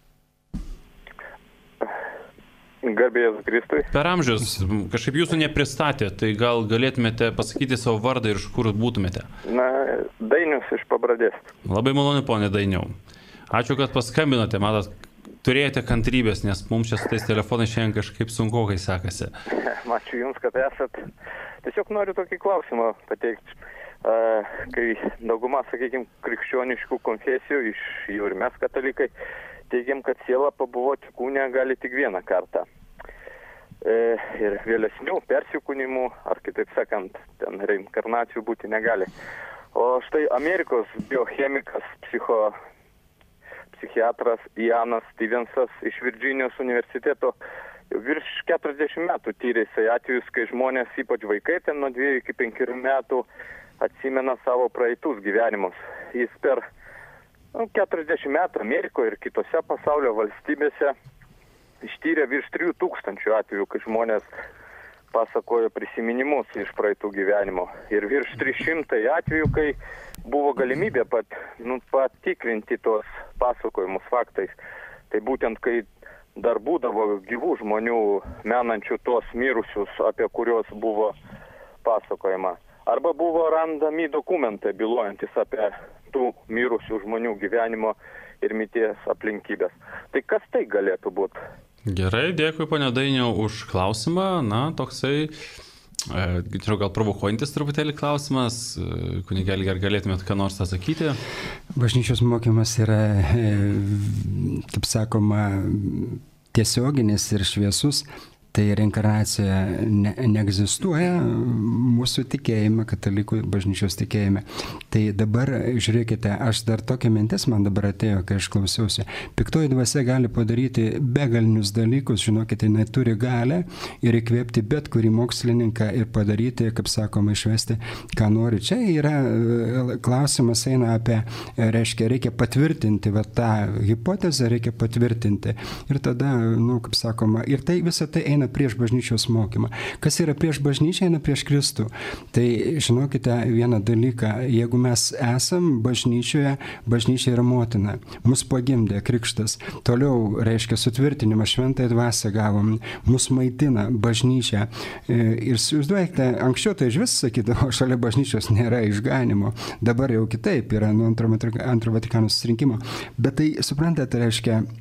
Garbė Jėzui Kristui. Per amžius, kažkaip jūsų nepristatė, tai gal galėtumėte pasakyti savo vardą ir iš kur būtumėte? Na, Dainius iš Pabradės. Labai malonu, ponė Dainiau. Ačiū, kad paskambinote, matot, turėjote kantrybės, nes mums čia su tais telefonais šiandien kažkaip sunku, kai sekasi. Ačiū Jums, kad esat. Tiesiog noriu tokį klausimą pateikti. Kai dauguma, sakykime, krikščioniškų konfesijų, iš jų ir mes katalikai, teigiam, kad siela pabuvoti kūne gali tik vieną kartą. Ir vėlesnių persikūnimų, ar kitaip sakant, ten reinkarnacijų būti negali. O štai Amerikos biochemikas, psicho... psichiatras Ianas Stevensas iš Virdžinijos universiteto jau virš keturiasdešimt metų tyrė jisai atvejus, kai žmonės, ypač vaikai, ten nuo dviejų iki penkerių metų atsimena savo praeitus gyvenimus. Jis per nu, keturiasdešimt metų Amerikoje ir kitose pasaulio valstybėse ištyrė virš trijų tūkstančių atvejų, kai žmonės pasakojo prisiminimus iš praeitų gyvenimo. Ir virš trys šimtai atvejų, kai buvo galimybė pat, nu, patikrinti tos pasakojimus faktais. Tai būtent, kai dar būdavo gyvų žmonių menančių tos mirusius, apie kuriuos buvo pasakojama. Arba buvo randami dokumentai bylojantis apie tų mirusių žmonių gyvenimo ir mirties aplinkybės. Tai kas tai galėtų būti? Gerai, dėkui, ponia Dainiau, už klausimą. Na, toksai, e, gal provokuojantis truputėlį klausimas. Kunigėlį, ar galėtumėt ką nors atsakyti? Bažnyčios mokymas yra, kaip sakoma, tiesioginis ir šviesus. Tai reinkarnacija ne, neegzistuoja mūsų tikėjime, katalikų bažnyčios tikėjime. Tai dabar, žiūrėkite, aš dar tokia mintis man dabar atėjo, kai aš klausiausi. Piktoji dvasia gali padaryti begalinius dalykus, žinokite, jinai turi galę ir įkvėpti bet kurį mokslininką ir padaryti, kaip sakoma, išvesti, ką nori. Čia yra klausimas eina apie, reiškia, reikia patvirtinti va, tą hipotezę, reikia patvirtinti. Ir tada, nu, kaip sakoma, ir tai visą tai eina prieš bažnyčios mokymą. Kas yra prieš bažnyčią, eina prieš Kristų. Tai žinokite vieną dalyką, jeigu mes esam bažnyčioje, bažnyčia yra motina, mus pagimdė krikštas, toliau reiškia sutvirtinimą, šventąją dvasią gavom, mus maitina bažnyčia. Ir įsivaizduokite, anksčiau tai iš vis sakydavo, šalia bažnyčios nėra išganimo, dabar jau kitaip yra nuo antro, antro Vatikano susirinkimo. Bet tai, suprantate, reiškia,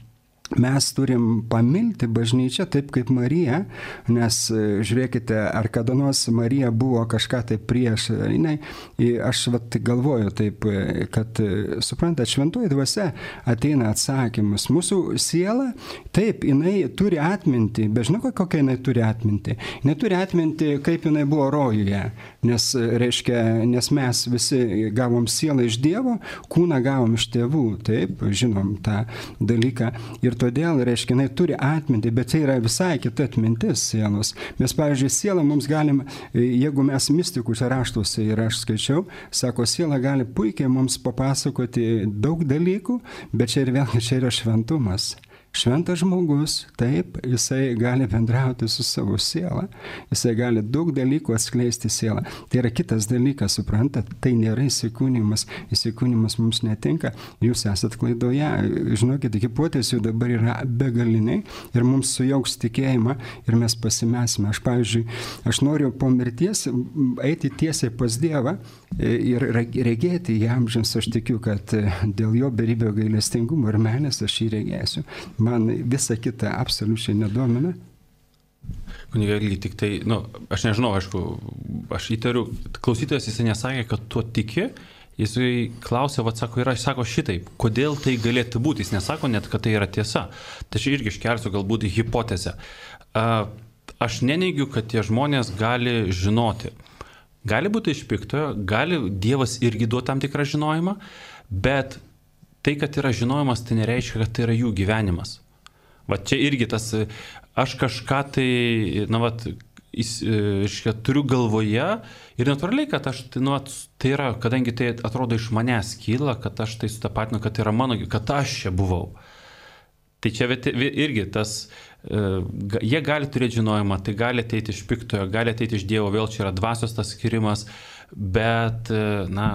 mes turim pamilti bažnyčią taip kaip Marija, nes žiūrėkite, ar kada nors Marija buvo kažką taip prieš, jinai, aš vat galvoju taip, kad suprantat, šventoji dvasia ateina atsakymus. Mūsų siela, taip, jinai turi atminti, bet žinau, kokia jinai turi atminti. Jinai turi atminti, kaip jinai buvo rojuje, nes, reiškia, nes mes visi gavom sielą iš Dievo, kūną gavom iš tėvų, taip, žinom tą dalyką. Ir todėl, reiškia, jinai turi atminti, bet tai yra visai kita atmintis sielos. Mes, pavyzdžiui, sielą mums galim, jeigu mes mistikus raštuose ir aš skaičiau, sako, siela gali puikiai mums papasakoti daug dalykų, bet čia ir vėl, čia yra šventumas. Šventas žmogus, taip, jisai gali bendrauti su savo siela, jisai gali daug dalykų atskleisti sielą. Tai yra kitas dalykas, suprantat, tai nėra įsikūnimas, įsikūnimas mums netinka, jūs esat klaidoje, žinokit, hipotezių dabar yra begaliniai ir mums sujauks tikėjimą ir mes pasimesime. Aš, pavyzdžiui, aš noriu po mirties eiti tiesiai pas Dievą ir regėti į amžiams, aš tikiu, kad dėl jo beribio gailestingumo ir meilės aš jį regėsiu. Man visa kita absoliučiai nedomina. Kunigai, irgi tik tai, nu, aš nežinau, aišku, aš įtariu, klausytojas jisai nesakė, kad tuo tiki, jisai klausė, vat sako, ir aš sako šitaip, kodėl tai galėtų būti, jis nesako net, kad tai yra tiesa. Tačiau irgi iškelsiu galbūt hipotezę. Aš neneigiu, kad tie žmonės gali žinoti. Gali būti iš piktojo, gali Dievas irgi duoti tam tikrą žinojimą, bet tai, kad yra žinojimas, tai nereiškia, kad tai yra jų gyvenimas. Va čia irgi tas, aš kažką tai, na, va, iškia, turiu galvoje ir natūraliai, kad aš, nu, tai yra, kadangi tai atrodo iš manęs kyla, kad aš tai sutapatinu, kad tai yra mano, kad aš čia buvau. Tai čia irgi tas, jie gali turėti žinojimą, tai gali ateiti iš piktojo, gali ateiti iš Dievo, vėl čia yra dvasios tas skirimas, bet, na,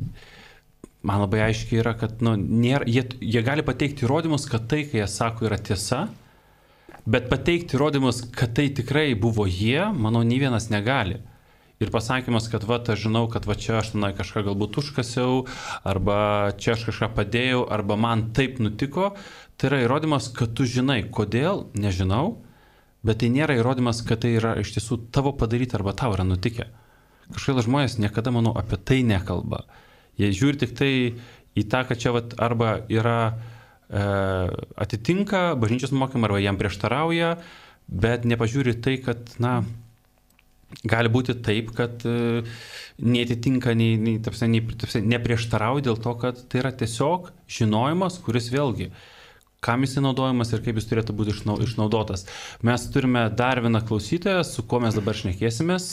man labai aiškiai yra, kad nu, nėra, jie, jie gali pateikti įrodymus, kad tai, kai jie sako, yra tiesa, bet pateikti įrodymus, kad tai tikrai buvo jie, manau, nei vienas negali. Ir pasakymas, kad va, aš žinau, kad va čia aš tenai kažką galbūt užkasiau, arba čia aš kažką padėjau, arba man taip nutiko, tai yra įrodymas, kad tu žinai, kodėl, nežinau, bet tai nėra įrodymas, kad tai yra iš tiesų tavo padaryti arba tau yra nutikę. Kažkaip žmonės niekada, manau, apie tai nekalba. Jie žiūri tik tai į tą, kad čia vat, arba yra e, atitinka bažnyčios mokymą, arba jam prieštarauja, bet nepažiūri tai, kad, na, gali būti taip, kad e, neatitinka, nei, nei, tapsi, nei, tapsi, neprieštarauja dėl to, kad tai yra tiesiog žinojimas, kuris vėlgi, kam jis naudojamas ir kaip jis turėtų būti išnaudotas. Mes turime dar vieną klausytoją, su kuo mes dabar šnekėsimės.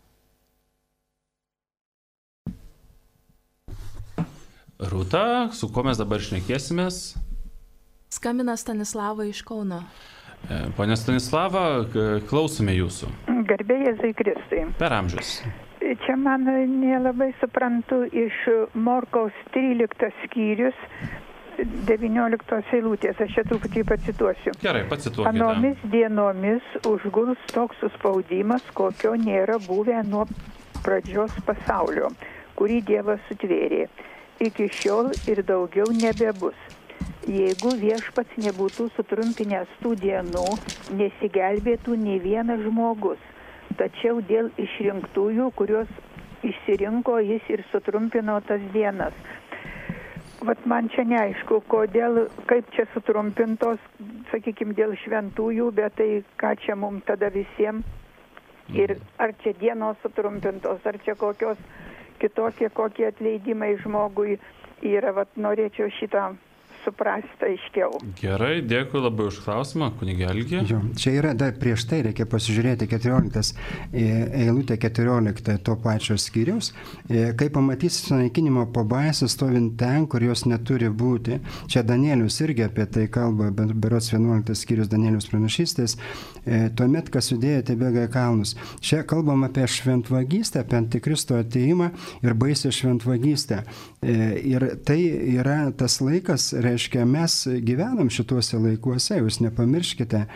Rūta, su kuo mes dabar šnekėsimės? Skambina Stanislava iš Kauno. Pone Stanislava, klausome jūsų. Garbė Jėzui Kristui. Per amžius. Čia man nelabai suprantu iš Morkaus tryliktas skyrius devynioliktos eilutės. Aš čia truputį pacituosiu. Gerai, pacituokite. Anomis dienomis užguls toks suspaudimas, kokio nėra buvę nuo pradžios pasaulio, kurį Dievas sutvėrė. Iki šiol ir daugiau nebebus. Jeigu viešpats nebūtų sutrumpinęs tų dienų, nesigelbėtų nei vienas žmogus. Tačiau dėl išrinktųjų, kuriuos išsirinko, jis ir sutrumpino tas dienas. Vat man čia neaišku, kodėl, kaip čia sutrumpintos, sakykime, dėl šventųjų, bet tai ką čia mums tada visiems. Ir ar čia dienos sutrumpintos, ar čia kokios kitokie, kokie atleidimai žmogui yra, vat norėčiau šitą suprasti aiškiau. Gerai, dėkui labai už klausimą, kunigė Algi. Jo, čia yra dar prieš tai, reikia pasižiūrėti keturioliktas eilutė keturiolikta to pačio skyriaus. Kai pamatysi sunaikinimo pabaisą stovint ten, kur jos neturi būti. Čia Danielius irgi apie tai kalba, berods vienuoliktas skyrius Danielius pranašystės. Tuomet, kas judėjo, tebėga į kalnus. Čia kalbam apie šventvagystę, apie antikristo atėjimą ir baisę šventvagystę. Ir tai yra tas laikas, reiškia, mes gyvenam šituose laikuose, jūs nepamirškite,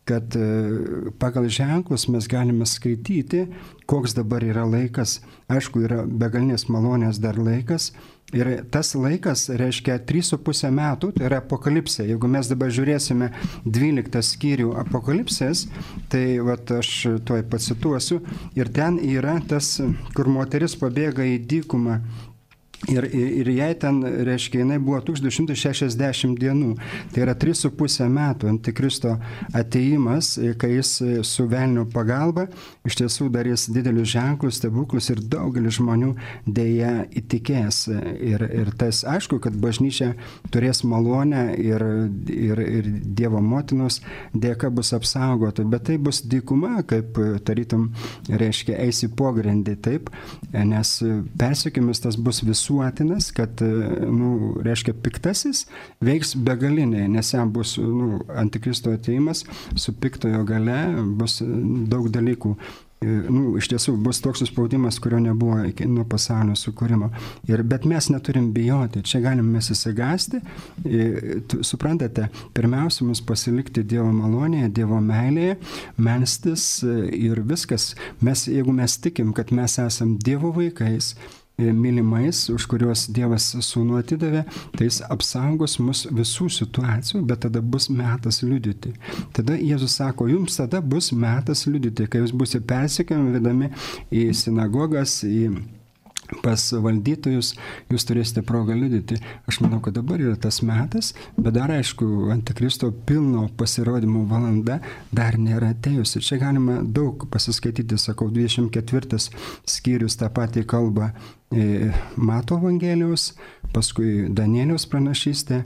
kad pagal ženklus mes galime skaityti, koks dabar yra laikas. Aišku, yra begalinės malonės dar laikas. Ir tas laikas reiškia trys su pusė metų, tai yra apokalipsė. Jeigu mes dabar žiūrėsime dvyliktą skyrių apokalipsės, tai vat, aš tuoj pacituosiu. Ir ten yra tas, kur moteris pabėga į dykumą. Ir, ir, ir jai ten, reiškia, jinai buvo tūkstantis du šimtai šešiasdešimt dienų. Tai yra trys su pusė metų Antikristo ateimas, kai jis su velnio pagalba iš tiesų darys didelius ženklus, stebuklus ir daugelis žmonių dėja įtikės. Ir, ir tas aišku, kad bažnyčia turės malonę ir, ir, ir Dievo motinos dėka bus apsaugota, bet tai bus dykuma, kaip tarytum, reiškia, eisi pogrindį, taip, nes persekiojimas tas bus visų visuotinas, kad, nu, reiškia, piktasis veiks begaliniai, nes jam bus, nu, Antikristo ateimas su piktojo gale, bus daug dalykų. Nu, iš tiesų bus toks suspaudimas, kurio nebuvo iki nuo pasaulio sukūrimo. Ir, bet mes neturim bijoti, čia galime mes įsigasti. Suprantate, pirmiausia, mums pasilikti Dievo malonėje, Dievo meilėje, melstis ir viskas. Mes, jeigu mes tikim, kad mes esam Dievo vaikais, mylimais, už kuriuos Dievas sūnų atidavė, tai jis apsaugos mus visų situacijų, bet tada bus metas liudyti. Tada Jėzus sako, jums tada bus metas liudyti, kai jūs busite persekiojami, vedami į sinagogas, į pas valdytojus, jūs turėsite progą liudyti. Aš manau, kad dabar yra tas metas, bet dar aišku, Antikristo pilno pasirodymo valanda dar nėra atėjusi. Čia galima daug pasiskaityti, sakau, dvidešimt ketvirtas skyrius tą patį kalbą Mato Evangelijos, paskui Danieliaus pranašystė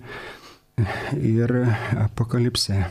ir Apokalipsė.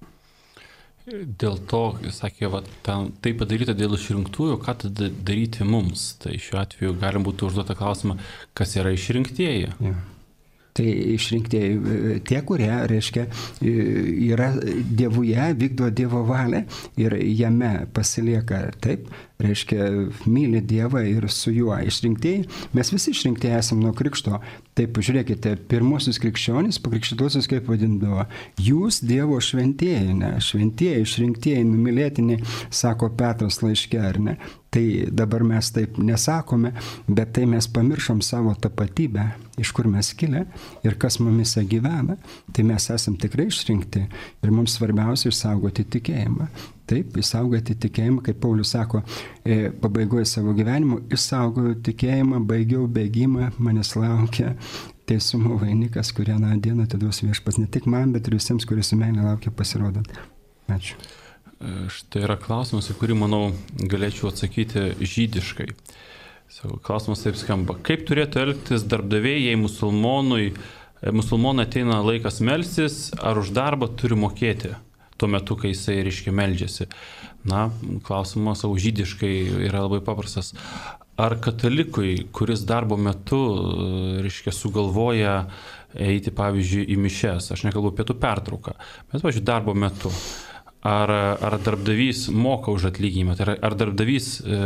Dėl to, sakė, va, ten, tai padaryta dėl išrinktųjų, ką tada daryti mums? Tai šiuo atveju galim būtų užduotą klausimą, kas yra išrinktieji? Ja. Tai išrinktieji tie, kurie, reiškia, yra Dievuje, vykdo Dievo valią ir jame pasilieka, taip, reiškia, myli Dievą ir su juo. Išrinktieji, mes visi išrinktieji esam nuo krikšto. Taip, žiūrėkite, pirmosius krikščionys, pakrikštytuosius kaip vadindavo, jūs Dievo šventieji, ne, šventieji, išrinktieji, numylėtini, sako Petras laiške, ar ne? Tai dabar mes taip nesakome, bet tai mes pamiršom savo tapatybę, iš kur mes kilę ir kas mumise gyvena. Tai mes esam tikrai išrinkti ir mums svarbiausia išsaugoti tikėjimą. Taip, išsaugoti tikėjimą, kaip Paulius sako, e, pabaigoje savo gyvenimo, išsaugojau tikėjimą, baigiau bėgimą, manęs laukia teisumo vainikas, kurią na dieną atiduos viešpats ne tik man, bet ir visiems, kurie su meilė laukia pasirodant. Ačiū. Štai yra klausimas, į kurį, manau, galėčiau atsakyti žydiškai. Klausimas taip skamba. Kaip turėtų elgtis darbdaviai, jei musulmonui, musulmonui ateina laikas melstis, ar už darbą turi mokėti tuo metu, kai jisai, reiškia, meldžiasi? Na, klausimas savo žydiškai yra labai paprastas. Ar katalikui, kuris darbo metu, reiškia, sugalvoja eiti, pavyzdžiui, į mišes, aš nekalbu pietų pertrauką, bet, pavyzdžiui, darbo metu, Ar, ar darbdavys moka už atlyginimą, tai ar, ar darbdavys e,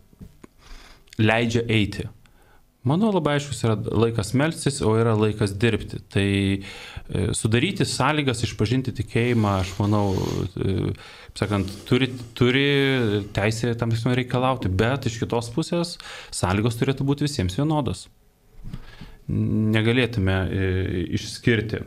leidžia eiti. Manau, labai aiškus yra laikas melstis, o yra laikas dirbti. Tai e, sudaryti sąlygas, išpažinti tikėjimą, aš manau, e, sakant, turi, turi teisę tam tikrą reikalauti, bet iš kitos pusės sąlygos turėtų būti visiems vienodos. Negalėtume e, išskirti.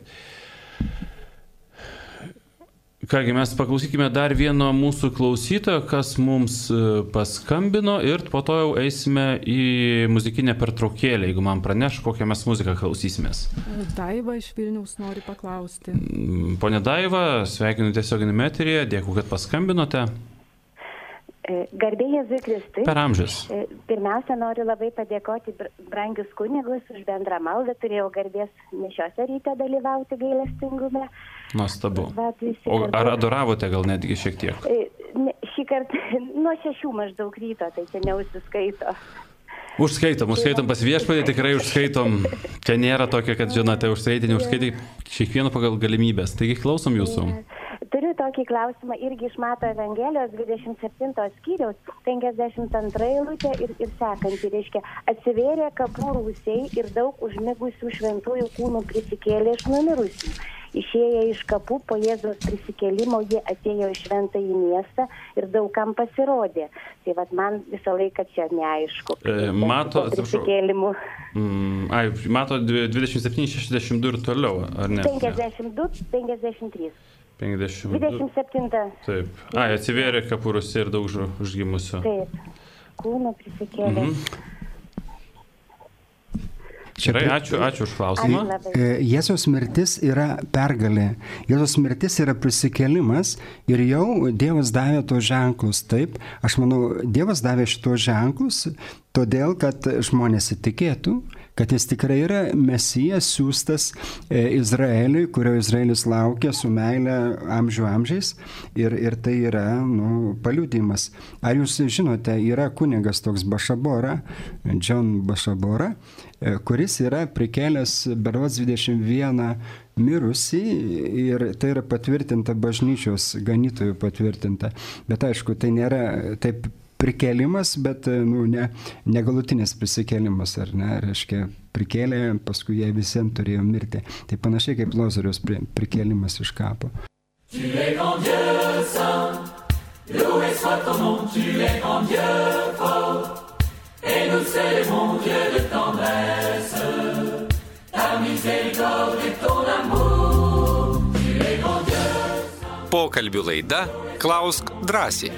Kągi, mes paklausykime dar vieno mūsų klausytojo, kas mums paskambino ir po to jau eisime į muzikinę pertraukėlę, jeigu man praneš, kokią mes muziką klausysimės. Daiva iš Vilniaus nori paklausti. Pone Daiva, sveikinu tiesioginį eteryje, dėkui, kad paskambinote. Garbė Jėzui Kristui. Per amžius. Pirmiausia, noriu labai padėkoti brangius kunigus už bendrą maldą. Turėjau garbės mišiose ryte dalyvauti gailestingume. Nuostabu. O ar adoravote gal netgi šiek tiek? Šį kartą nuo šešių maždaug ryto, tai čia neužsiskaito. Užskaitom, užskaitom pas viešpatį, tikrai užskaitom. Čia nėra tokia, kad žinote, užskaitai, neužskaitai, kiekvieno pagal galimybės. Taigi klausom jūsų. Turiu tokį klausimą irgi iš Mato Evangelijos dvidešimt septintos skyriaus, penkiasdešimt antra eilutė ir, ir sekantį, reiškia, atsivėrė kapų rūsiai ir daug užmigusių šventųjų kūnų prisikėlė iš numirusių. Išėję iš kapų po Jėzaus prisikėlimo, jie atėjo į šventąjį miestą ir daugam pasirodė. Tai vat man visą laiką čia neaišku. E, mato, prisikėlimu. Mm, ai, mato dvidešimt septyni šešiasdešimt du ir toliau, ar ne? penkiasdešimt du penkiasdešimt trys. penkiasdešimt du. dvidešimt septinta. Taip. Ai, atsivėrė kapų Rusijoje ir daug užgimusių. Taip. Kūno prisikėlė. Mhm. Gerai, ačiū, ačiū už klausimą. Jėzaus mirtis yra pergalė. Jėzaus mirtis yra prisikėlimas ir jau Dievas davė tos ženklus. Taip, aš manau, Dievas davė šitos ženklus, todėl, kad žmonės įtikėtų, kad jis tikrai yra Mesijas siųstas Izraeliui, kurio Izraelis laukia su meile amžių amžiais. Ir, ir tai yra nu, paliudimas. Ar jūs žinote, yra kunigas toks Bašabora, John Bašabora, kuris yra prikėlęs berods dvidešimt vieną mirusį ir tai yra patvirtinta bažnyčios ganytojų patvirtinta. Bet aišku, tai nėra taip prikėlimas, bet nu, ne, negalutinis prisikėlimas, ar ne, reiškia, prikėlė, paskui jie visiems turėjo mirti. Tai panašiai kaip Lozoriaus prikėlimas iš kapo. Tu es grand Dieu saint, loué soit ton nom, tu es grand Dieu fort, et nous célébrons Dieu de tendresse, ta miséricorde et ton amour, tu es grand Dieu saint. Pokalbių laida Klausk drąsiai.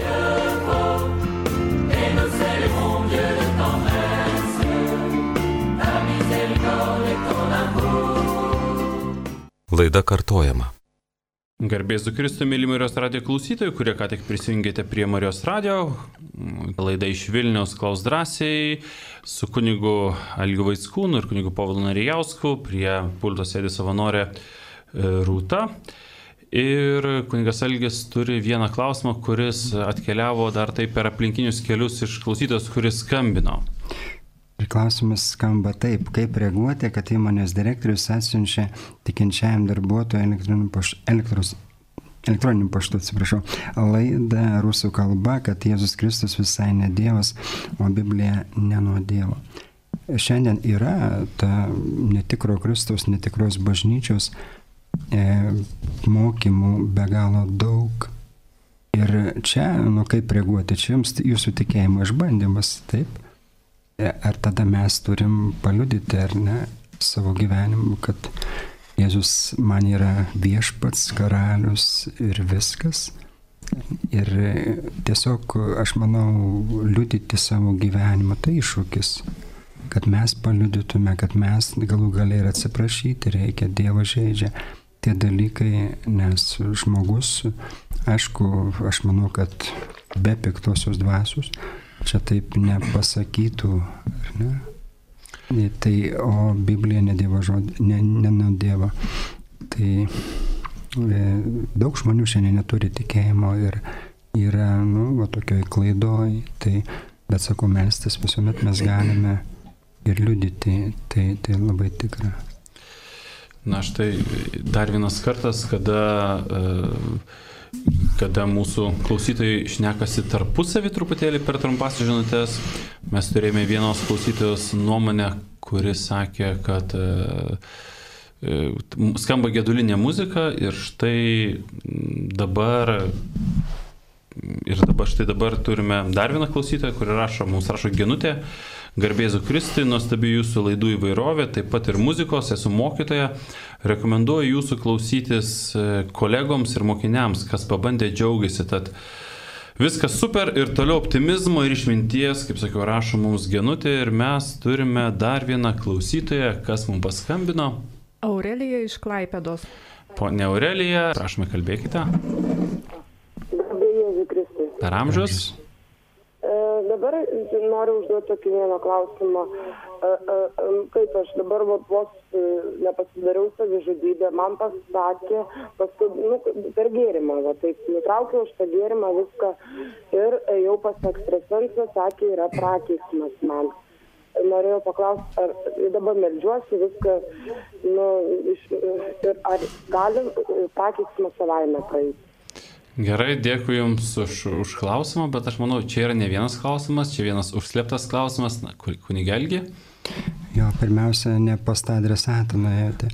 Laida kartojama. Garbės su Kristu, mėly Marijos radijo klausytojai, kurie ką tik prisijungėte prie Marijos radijo. Laida iš Vilniaus Klausk drąsiai su kunigu Algiu Vaickūnu ir kunigu Povilu Narijausku. Prie pulto sėdi savanorė Rūta. Ir kunigas Algis turi vieną klausimą, kuris atkeliavo dar taip per aplinkinius kelius iš klausytojos, kuris skambino. Ir klausimas skamba taip, kaip reaguoti, kad įmonės direktorius atsiunčia tikinčiajam darbuotojui elektroniniu paštu, elektroniniu paštu, atsiprašau, laidą rusų kalba, kad Jėzus Kristus visai ne Dievas, o Biblija ne nuo Dievo. Šiandien yra ta netikro Kristaus, netikros bažnyčios e, mokymų be galo daug. Ir čia, nu kaip reaguoti, čia jums jūsų tikėjimo išbandymas, taip? Ar tada mes turim paliudyti, ar ne, savo gyvenimu, kad Jėzus man yra viešpats, karalius ir viskas. Ir tiesiog, aš manau, liudyti savo gyvenimą, tai iššūkis, kad mes paliudytume, kad mes galų galiai ir atsiprašyti reikia, Dievo žaidžia tie dalykai, nes žmogus, aišku, aš manau, kad be piktosios dvasios, čia taip nepasakytų, ar ne? Tai, o Biblija ne Dievo žodį, ne, ne nuo Dievo. Tai e, daug žmonių šiandien neturi tikėjimo ir yra, nu, va, tokioj klaidoj, tai, bet sakau, melstis visuomet mes galime ir liudyti, tai, tai labai tikra. Na štai dar vienas kartas, kada uh, kada mūsų klausytojai šnekasi tarpusavį truputėlį per trumpas žinutės. Mes turėjome vienos klausytojos nuomonę, kuris sakė, kad e, e, skamba gedulinė muzika ir štai dabar ir dabar štai dabar turime dar vieną klausytoją, kuri rašo, mums rašo Genutė. Garbėzu Kristui, nuostabi jūsų laidų įvairovė, taip pat ir muzikos, esu mokytoja. Rekomenduoju jūsų klausytis kolegoms ir mokiniams, kas pabandė, džiaugiasi. Tad viskas super ir toliau optimizmo ir išminties, kaip sakiau, rašo mums Genutė. Ir mes turime dar vieną klausytoją, kas mums paskambino. Aurelija iš Klaipėdos. Pone Aurelija, prašome, kalbėkite. Garbėzu Kristui. Per amžius. Dabar noriu užduoti tokį vieną klausimą. Kaip aš dabar vos nepasidariau savižudybę, man pasakė, paskui, nu, per gėrimą, va, taip, nutraukiau aš tą gėrimą viską ir ėjau pas ekstrasensą, sakė, yra prakeiksmas man. Norėjau paklausti, ar dabar meldžiuosi viską, nu, iš, ir ar gali prakeiksmas savaime praeiti. Gerai, dėkui Jums už, už klausimą, bet aš manau, čia yra ne vienas klausimas, čia vienas užslėptas klausimas, na, kunigelgi. Jo, pirmiausia, ne pas tą adresatą nuėjote.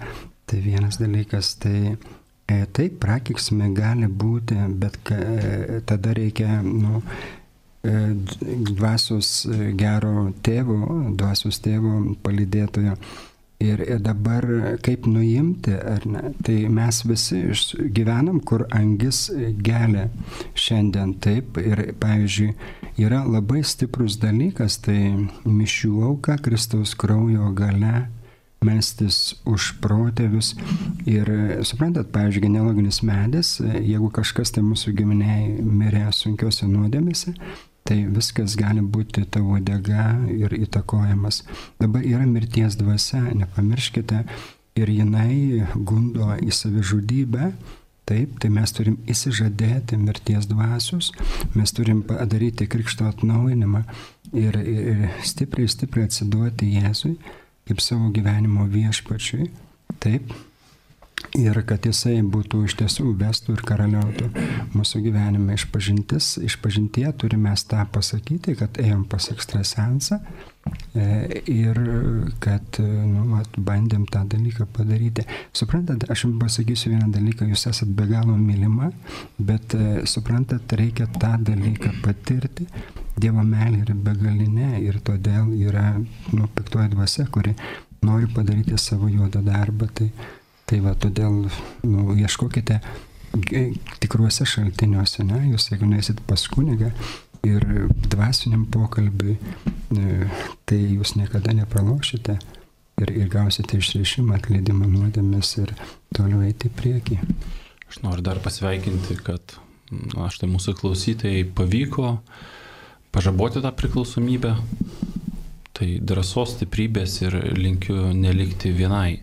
Tai vienas dalykas, tai e, taip, prakeiksme gali būti, bet ka, e, tada reikia, nu, e, dvasios gero tėvo, dvasios tėvo palydėtojo. Ir, ir dabar kaip nuimti, ar ne? Tai mes visi gyvenam, kur angis gelia šiandien, taip. Ir, pavyzdžiui, yra labai stiprus dalykas, tai mišių auka, Kristaus kraujo galia, melstis už protėvius. Ir suprantat, pavyzdžiui, genealoginis medis, jeigu kažkas tai mūsų giminiai mirė sunkiose nuodėmėse, tai viskas gali būti tavo dega ir įtakojamas. Dabar yra mirties dvasia, nepamirškite, ir jinai gundo į savižudybę. Taip, tai mes turim įsižadėti mirties dvasius, mes turim padaryti krikšto atnaujinimą ir, ir stipriai, stipriai atsiduoti Jėzui kaip savo gyvenimo viešpačiui. Taip. Ir kad jisai būtų iš tiesų vestų ir karaliautų mūsų gyvenime išpažintis. Išpažintie turime mes tą pasakyti, kad ėjom pas ekstrasensą e, ir kad nu, vat, bandėm tą dalyką padaryti. Suprantat, aš jums pasakysiu vieną dalyką, jūs esat be galo mylima, bet e, suprantat, reikia tą dalyką patirti. Dievo meilė yra begalinė ir todėl yra nu, piktoji dvasia, kuri nori padaryti savo juodą darbą. Tai, Tai va, todėl nu, ieškokite tikruose šaltiniuose, ne? Jūs jeigu nesit pas kunigą ir dvasiniam pokalbiui, tai jūs niekada nepralošite ir, ir gausite išrišimą, atleidimą nuodėmės ir toliau eiti į priekį. Aš noriu dar pasveikinti, kad na, štai mūsų klausytojai pavyko pažaboti tą priklausomybę. Tai drąsos, stiprybės ir linkiu nelikti vienai.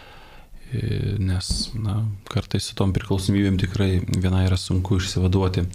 Nes na, kartais su tom priklausomybėm tikrai viena yra sunku išsivaduoti.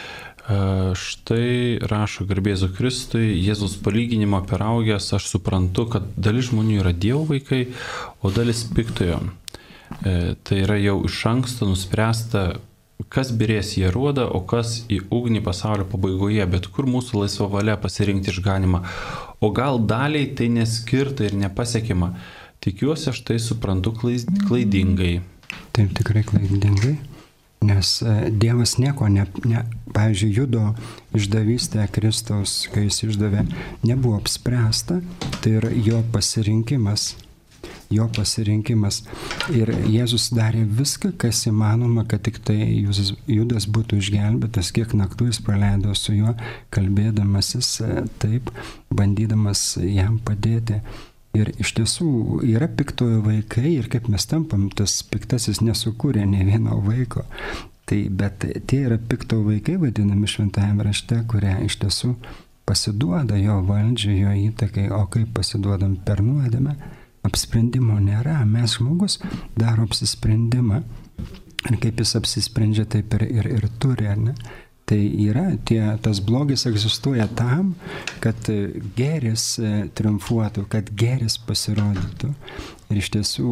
Štai rašo garbėzu Kristui, Jėzus palyginimo peraugęs, aš suprantu, kad dalis žmonių yra Dievo vaikai, o dalis piktojo. Tai yra jau iš anksto nuspręsta, kas birės į aruodą, o kas į ugnį pasaulio pabaigoje, bet kur mūsų laisva valia pasirinkti išganimą. O gal daliai tai neskirta ir nepasiekima. Tikiuosi, aš tai suprantu klaidingai. Taip, tikrai klaidingai, nes Dievas nieko, ne, ne, pavyzdžiui, Judo išdavystė Kristaus, kai jis išdavė, nebuvo apspręsta, tai yra jo pasirinkimas. Jo pasirinkimas. Ir Jėzus darė viską, kas įmanoma, kad tik tai Judas būtų išgelbėtas, kiek naktų jis praleido su juo, kalbėdamasis taip, bandydamas jam padėti. Ir iš tiesų yra piktojo vaikai ir kaip mes tampam, tas piktasis nesukūrė ne vieno vaiko. Tai, bet tie yra pikto vaikai vadinami šventajame rašte, kurie iš tiesų pasiduoda jo valdžiai, jo įtakai, o kaip pasiduodam per nuodėmę, apsprendimo nėra. Mes žmogus daro apsisprendimą ir kaip jis apsisprendžia, taip ir, ir, ir turi, ar ne? Tai yra, tie, tas blogis egzistuoja tam, kad gėris triumfuotų, kad gėris pasirodytų. Ir iš tiesų,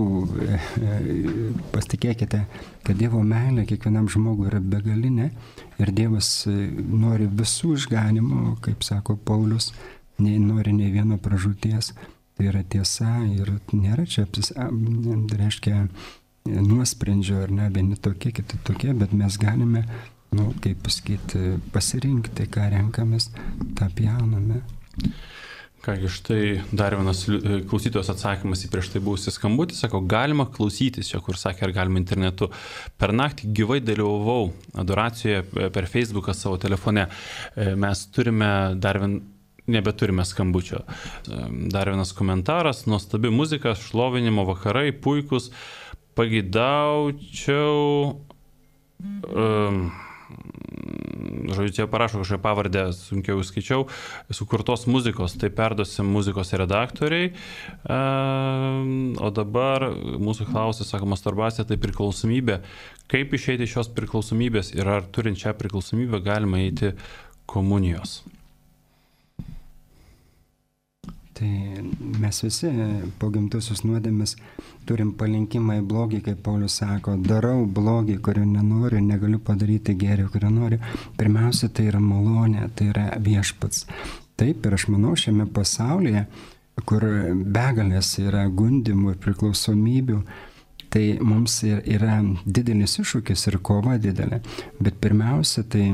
pasitikėkite, kad Dievo meilė kiekvienam žmogui yra begalinė ir Dievas nori visų išganimų, kaip sako Paulius, nei nori nei vieno pražūties. Tai yra tiesa ir nėra čia, reiškia, nuosprendžio, ar ne, vieni tokie, kiti tokie, bet mes galime nu, kaip pasakyti, pasirinkti, ką renkamės, tą pjauname. Kągi, štai dar vienas klausytojos atsakymas į prieš tai buvusį skambutį, sako, galima klausytis, čia kur sakė, ar galima internetu. Per naktį gyvai dalyvavau adoracijoje per Facebooką savo telefone. Mes turime dar vien, nebeturime skambučio. Dar vienas komentaras, nuostabi muzika, šlovinimo vakarai, puikus, pageidaučiau... Um, žodžiu, čia parašo kažkokią pavardę, sunkiau skaičiau, sukurtos muzikos, tai perduosim muzikos redaktoriai, o dabar mūsų klausia, sako, masturbacija tai priklausomybė. Kaip išeiti iš šios priklausomybės ir ar turint šią priklausomybę galima eiti komunijos? Tai mes visi po gimtosios nuodėmės turim palinkimą į blogį, kaip Paulius sako, darau blogį, kurio nenoriu, negaliu padaryti gėrio, kurio noriu. Pirmiausia, tai yra malonė, tai yra viešpats. Taip, ir aš manau, šiame pasaulyje, kur begalės yra gundimų ir priklausomybių, Tai mums yra didelis iššūkis ir kova didelė. Bet pirmiausia, tai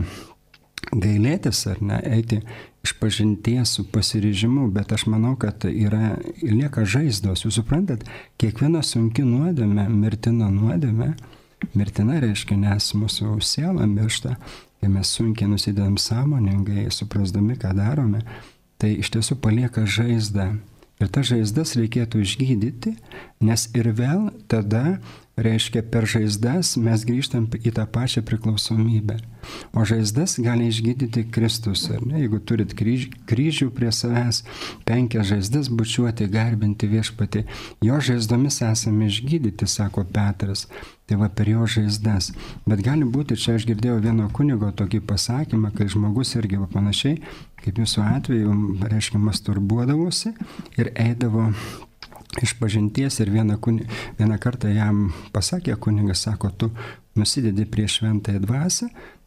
gailėtis ar ne, eiti iš pažinties su pasiryžimu, bet aš manau, kad yra, lieka žaizdos. Jūs suprantat, kiekviena sunki nuodėmė, mirtina nuodėmė, mirtina reiškia, nes mūsų siela miršta, kai mes sunkiai nusidedam sąmoningai, suprasdami, ką darome, tai iš tiesų palieka žaizdą. Ir tas žaizdas reikėtų išgydyti, nes ir vėl tada, reiškia, per žaizdas mes grįžtam į tą pačią priklausomybę. O žaizdas gali išgydyti Kristus, ar ne? Jeigu turit kryž, kryžių prie savęs, penkias žaizdas bučiuoti, garbinti viešpatį, jo žaizdomis esame išgydyti, sako Petras. Tai va per jo žaizdas. Bet gali būti, čia aš girdėjau vieno kunigo tokį pasakymą, kai žmogus irgi va panašiai, kaip jūsų atveju, reiškia, masturbuodavosi ir eidavo iš pažinties ir vieną, kuni, vieną kartą jam pasakė kunigas, sako, tu nusidedi prie šventąją dvasią,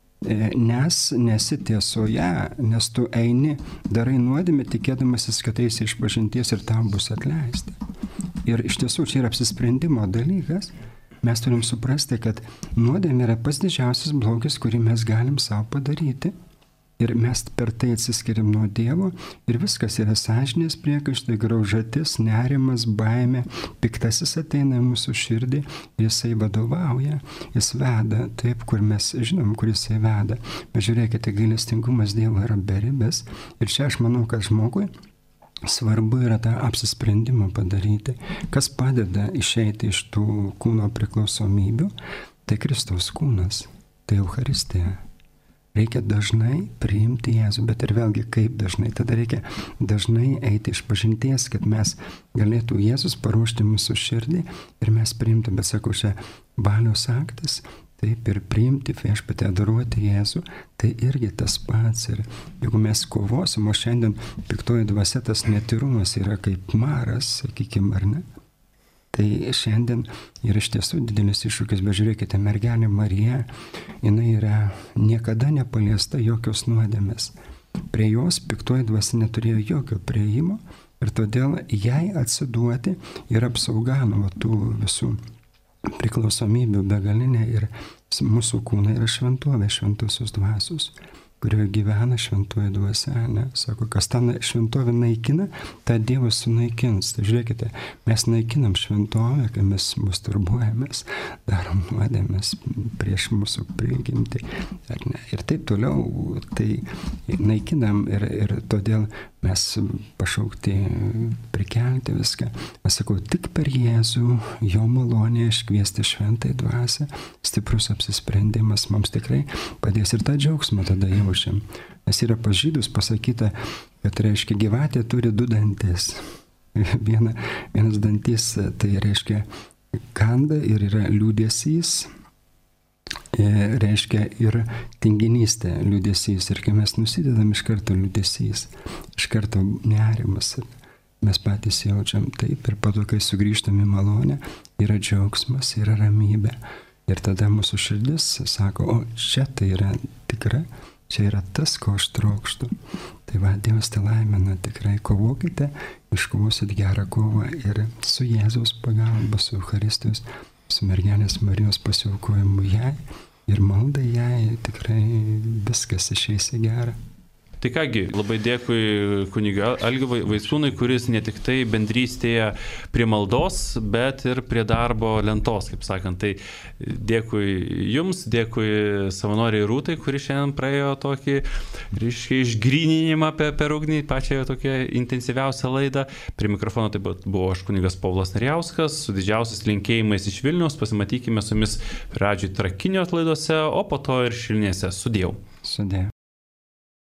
nes nesi tiesoje, nes tu eini, darai nuodėmę, tikėdamasis, kad eisi iš pažinties ir tam bus atleista. Ir iš tiesų čia yra apsisprendimo dalykas. Mes turim suprasti, kad nuodėmė yra pats didžiausias blogis, kurį mes galim savo padaryti. Ir mes per tai atsiskiriam nuo Dievo ir viskas yra sąžinės priekaištai, graužatis, nerimas, baimė, piktasis ateina į mūsų širdį ir jisai vadovauja, jis veda taip, kur mes žinom, kur jisai veda. Bet žiūrėkite, gailestingumas Dievo yra beribės ir čia aš manau, kad žmogui svarbu yra tą apsisprendimą padaryti. Kas padeda išeiti iš tų kūno priklausomybių, tai Kristaus kūnas, tai Eucharistija. Reikia dažnai priimti Jėzų, bet ir vėlgi kaip dažnai. Tada reikia dažnai eiti iš pažinties, kad mes galėtų Jėzus paruošti mūsų širdį ir mes priimti, bet sakau, čia valios aktas, taip ir priimti viešpatį, adoruoti Jėzų, tai irgi tas pats. Ir jeigu mes kovosim, o šiandien piktoji dvasia, tas netyrumas yra kaip maras, sakykime, ar ne? Tai šiandien yra iš tiesų didelis iššūkis, bet žiūrėkite, mergelė Marija, jinai yra niekada nepaliesta jokios nuodėmės. Prie jos piktoji dvasia neturėjo jokio prieimo ir todėl jai atsiduoti ir apsauga nuo tų visų priklausomybių begalinė ir mūsų kūnai yra šventovė, šventosios dvasios, kurioje gyvena šventoji dvasia, ne? Sako, kas tą šventovę naikina, tą Dievas sunaikins. Tai žiūrėkite, mes naikinam šventovę, kai mes masturbuojamės, darom nuodėmes prieš mūsų prigimtį, ar ne? Ir taip toliau, tai naikinam ir, ir todėl mes pašaukti prikelti viską. Aš sakau, tik per Jėzų, jo malonę iškviesti šventąją dvasią, stiprus apsisprendimas mums tikrai padės ir tą džiaugsmą tada jaučiam. Nes yra pas žydus pasakyta, kad reiškia gyvatė turi du dantis. Viena, vienas dantis tai reiškia kanda ir yra liūdesys, reiškia ir tinginystė, liūdesys. Ir kai mes nusidedam, iš karto liūdesys, iš karto nerimas. Mes patys jaučiam taip ir po to, kai sugrįžtam į malonę, yra džiaugsmas, yra ramybė. Ir tada mūsų širdis sako, o čia tai yra tikra, čia yra tas, ko aš trokštu. Tai va, Dievas te laimina, tikrai kovokite, iškovosit gerą kovą ir su Jėzaus pagalba, su Eucharistijos, su mergelės Marijos pasiaukojimu jai ir maldai jai, tikrai viskas išeis į gerą. Tai kągi, labai dėkui kunigui Algiui Vaisiūnui, kuris ne tik tai bendrystėje prie maldos, bet ir prie darbo lentos, kaip sakant. Tai dėkui jums, dėkui savanoriai Rūtai, kuri šiandien praėjo tokį, reiškia, išgryninimą per, per ugnį, pačią tokią intensyviausią laidą. Prie mikrofono taip pat buvo aš kunigas Povilas Narijauskas, su didžiausiais linkėjimais iš Vilniaus. Pasimatykime su jumis pradžioj Trakinio laidose, o po to ir Šilnėse. Sudėjau. Sudėjau.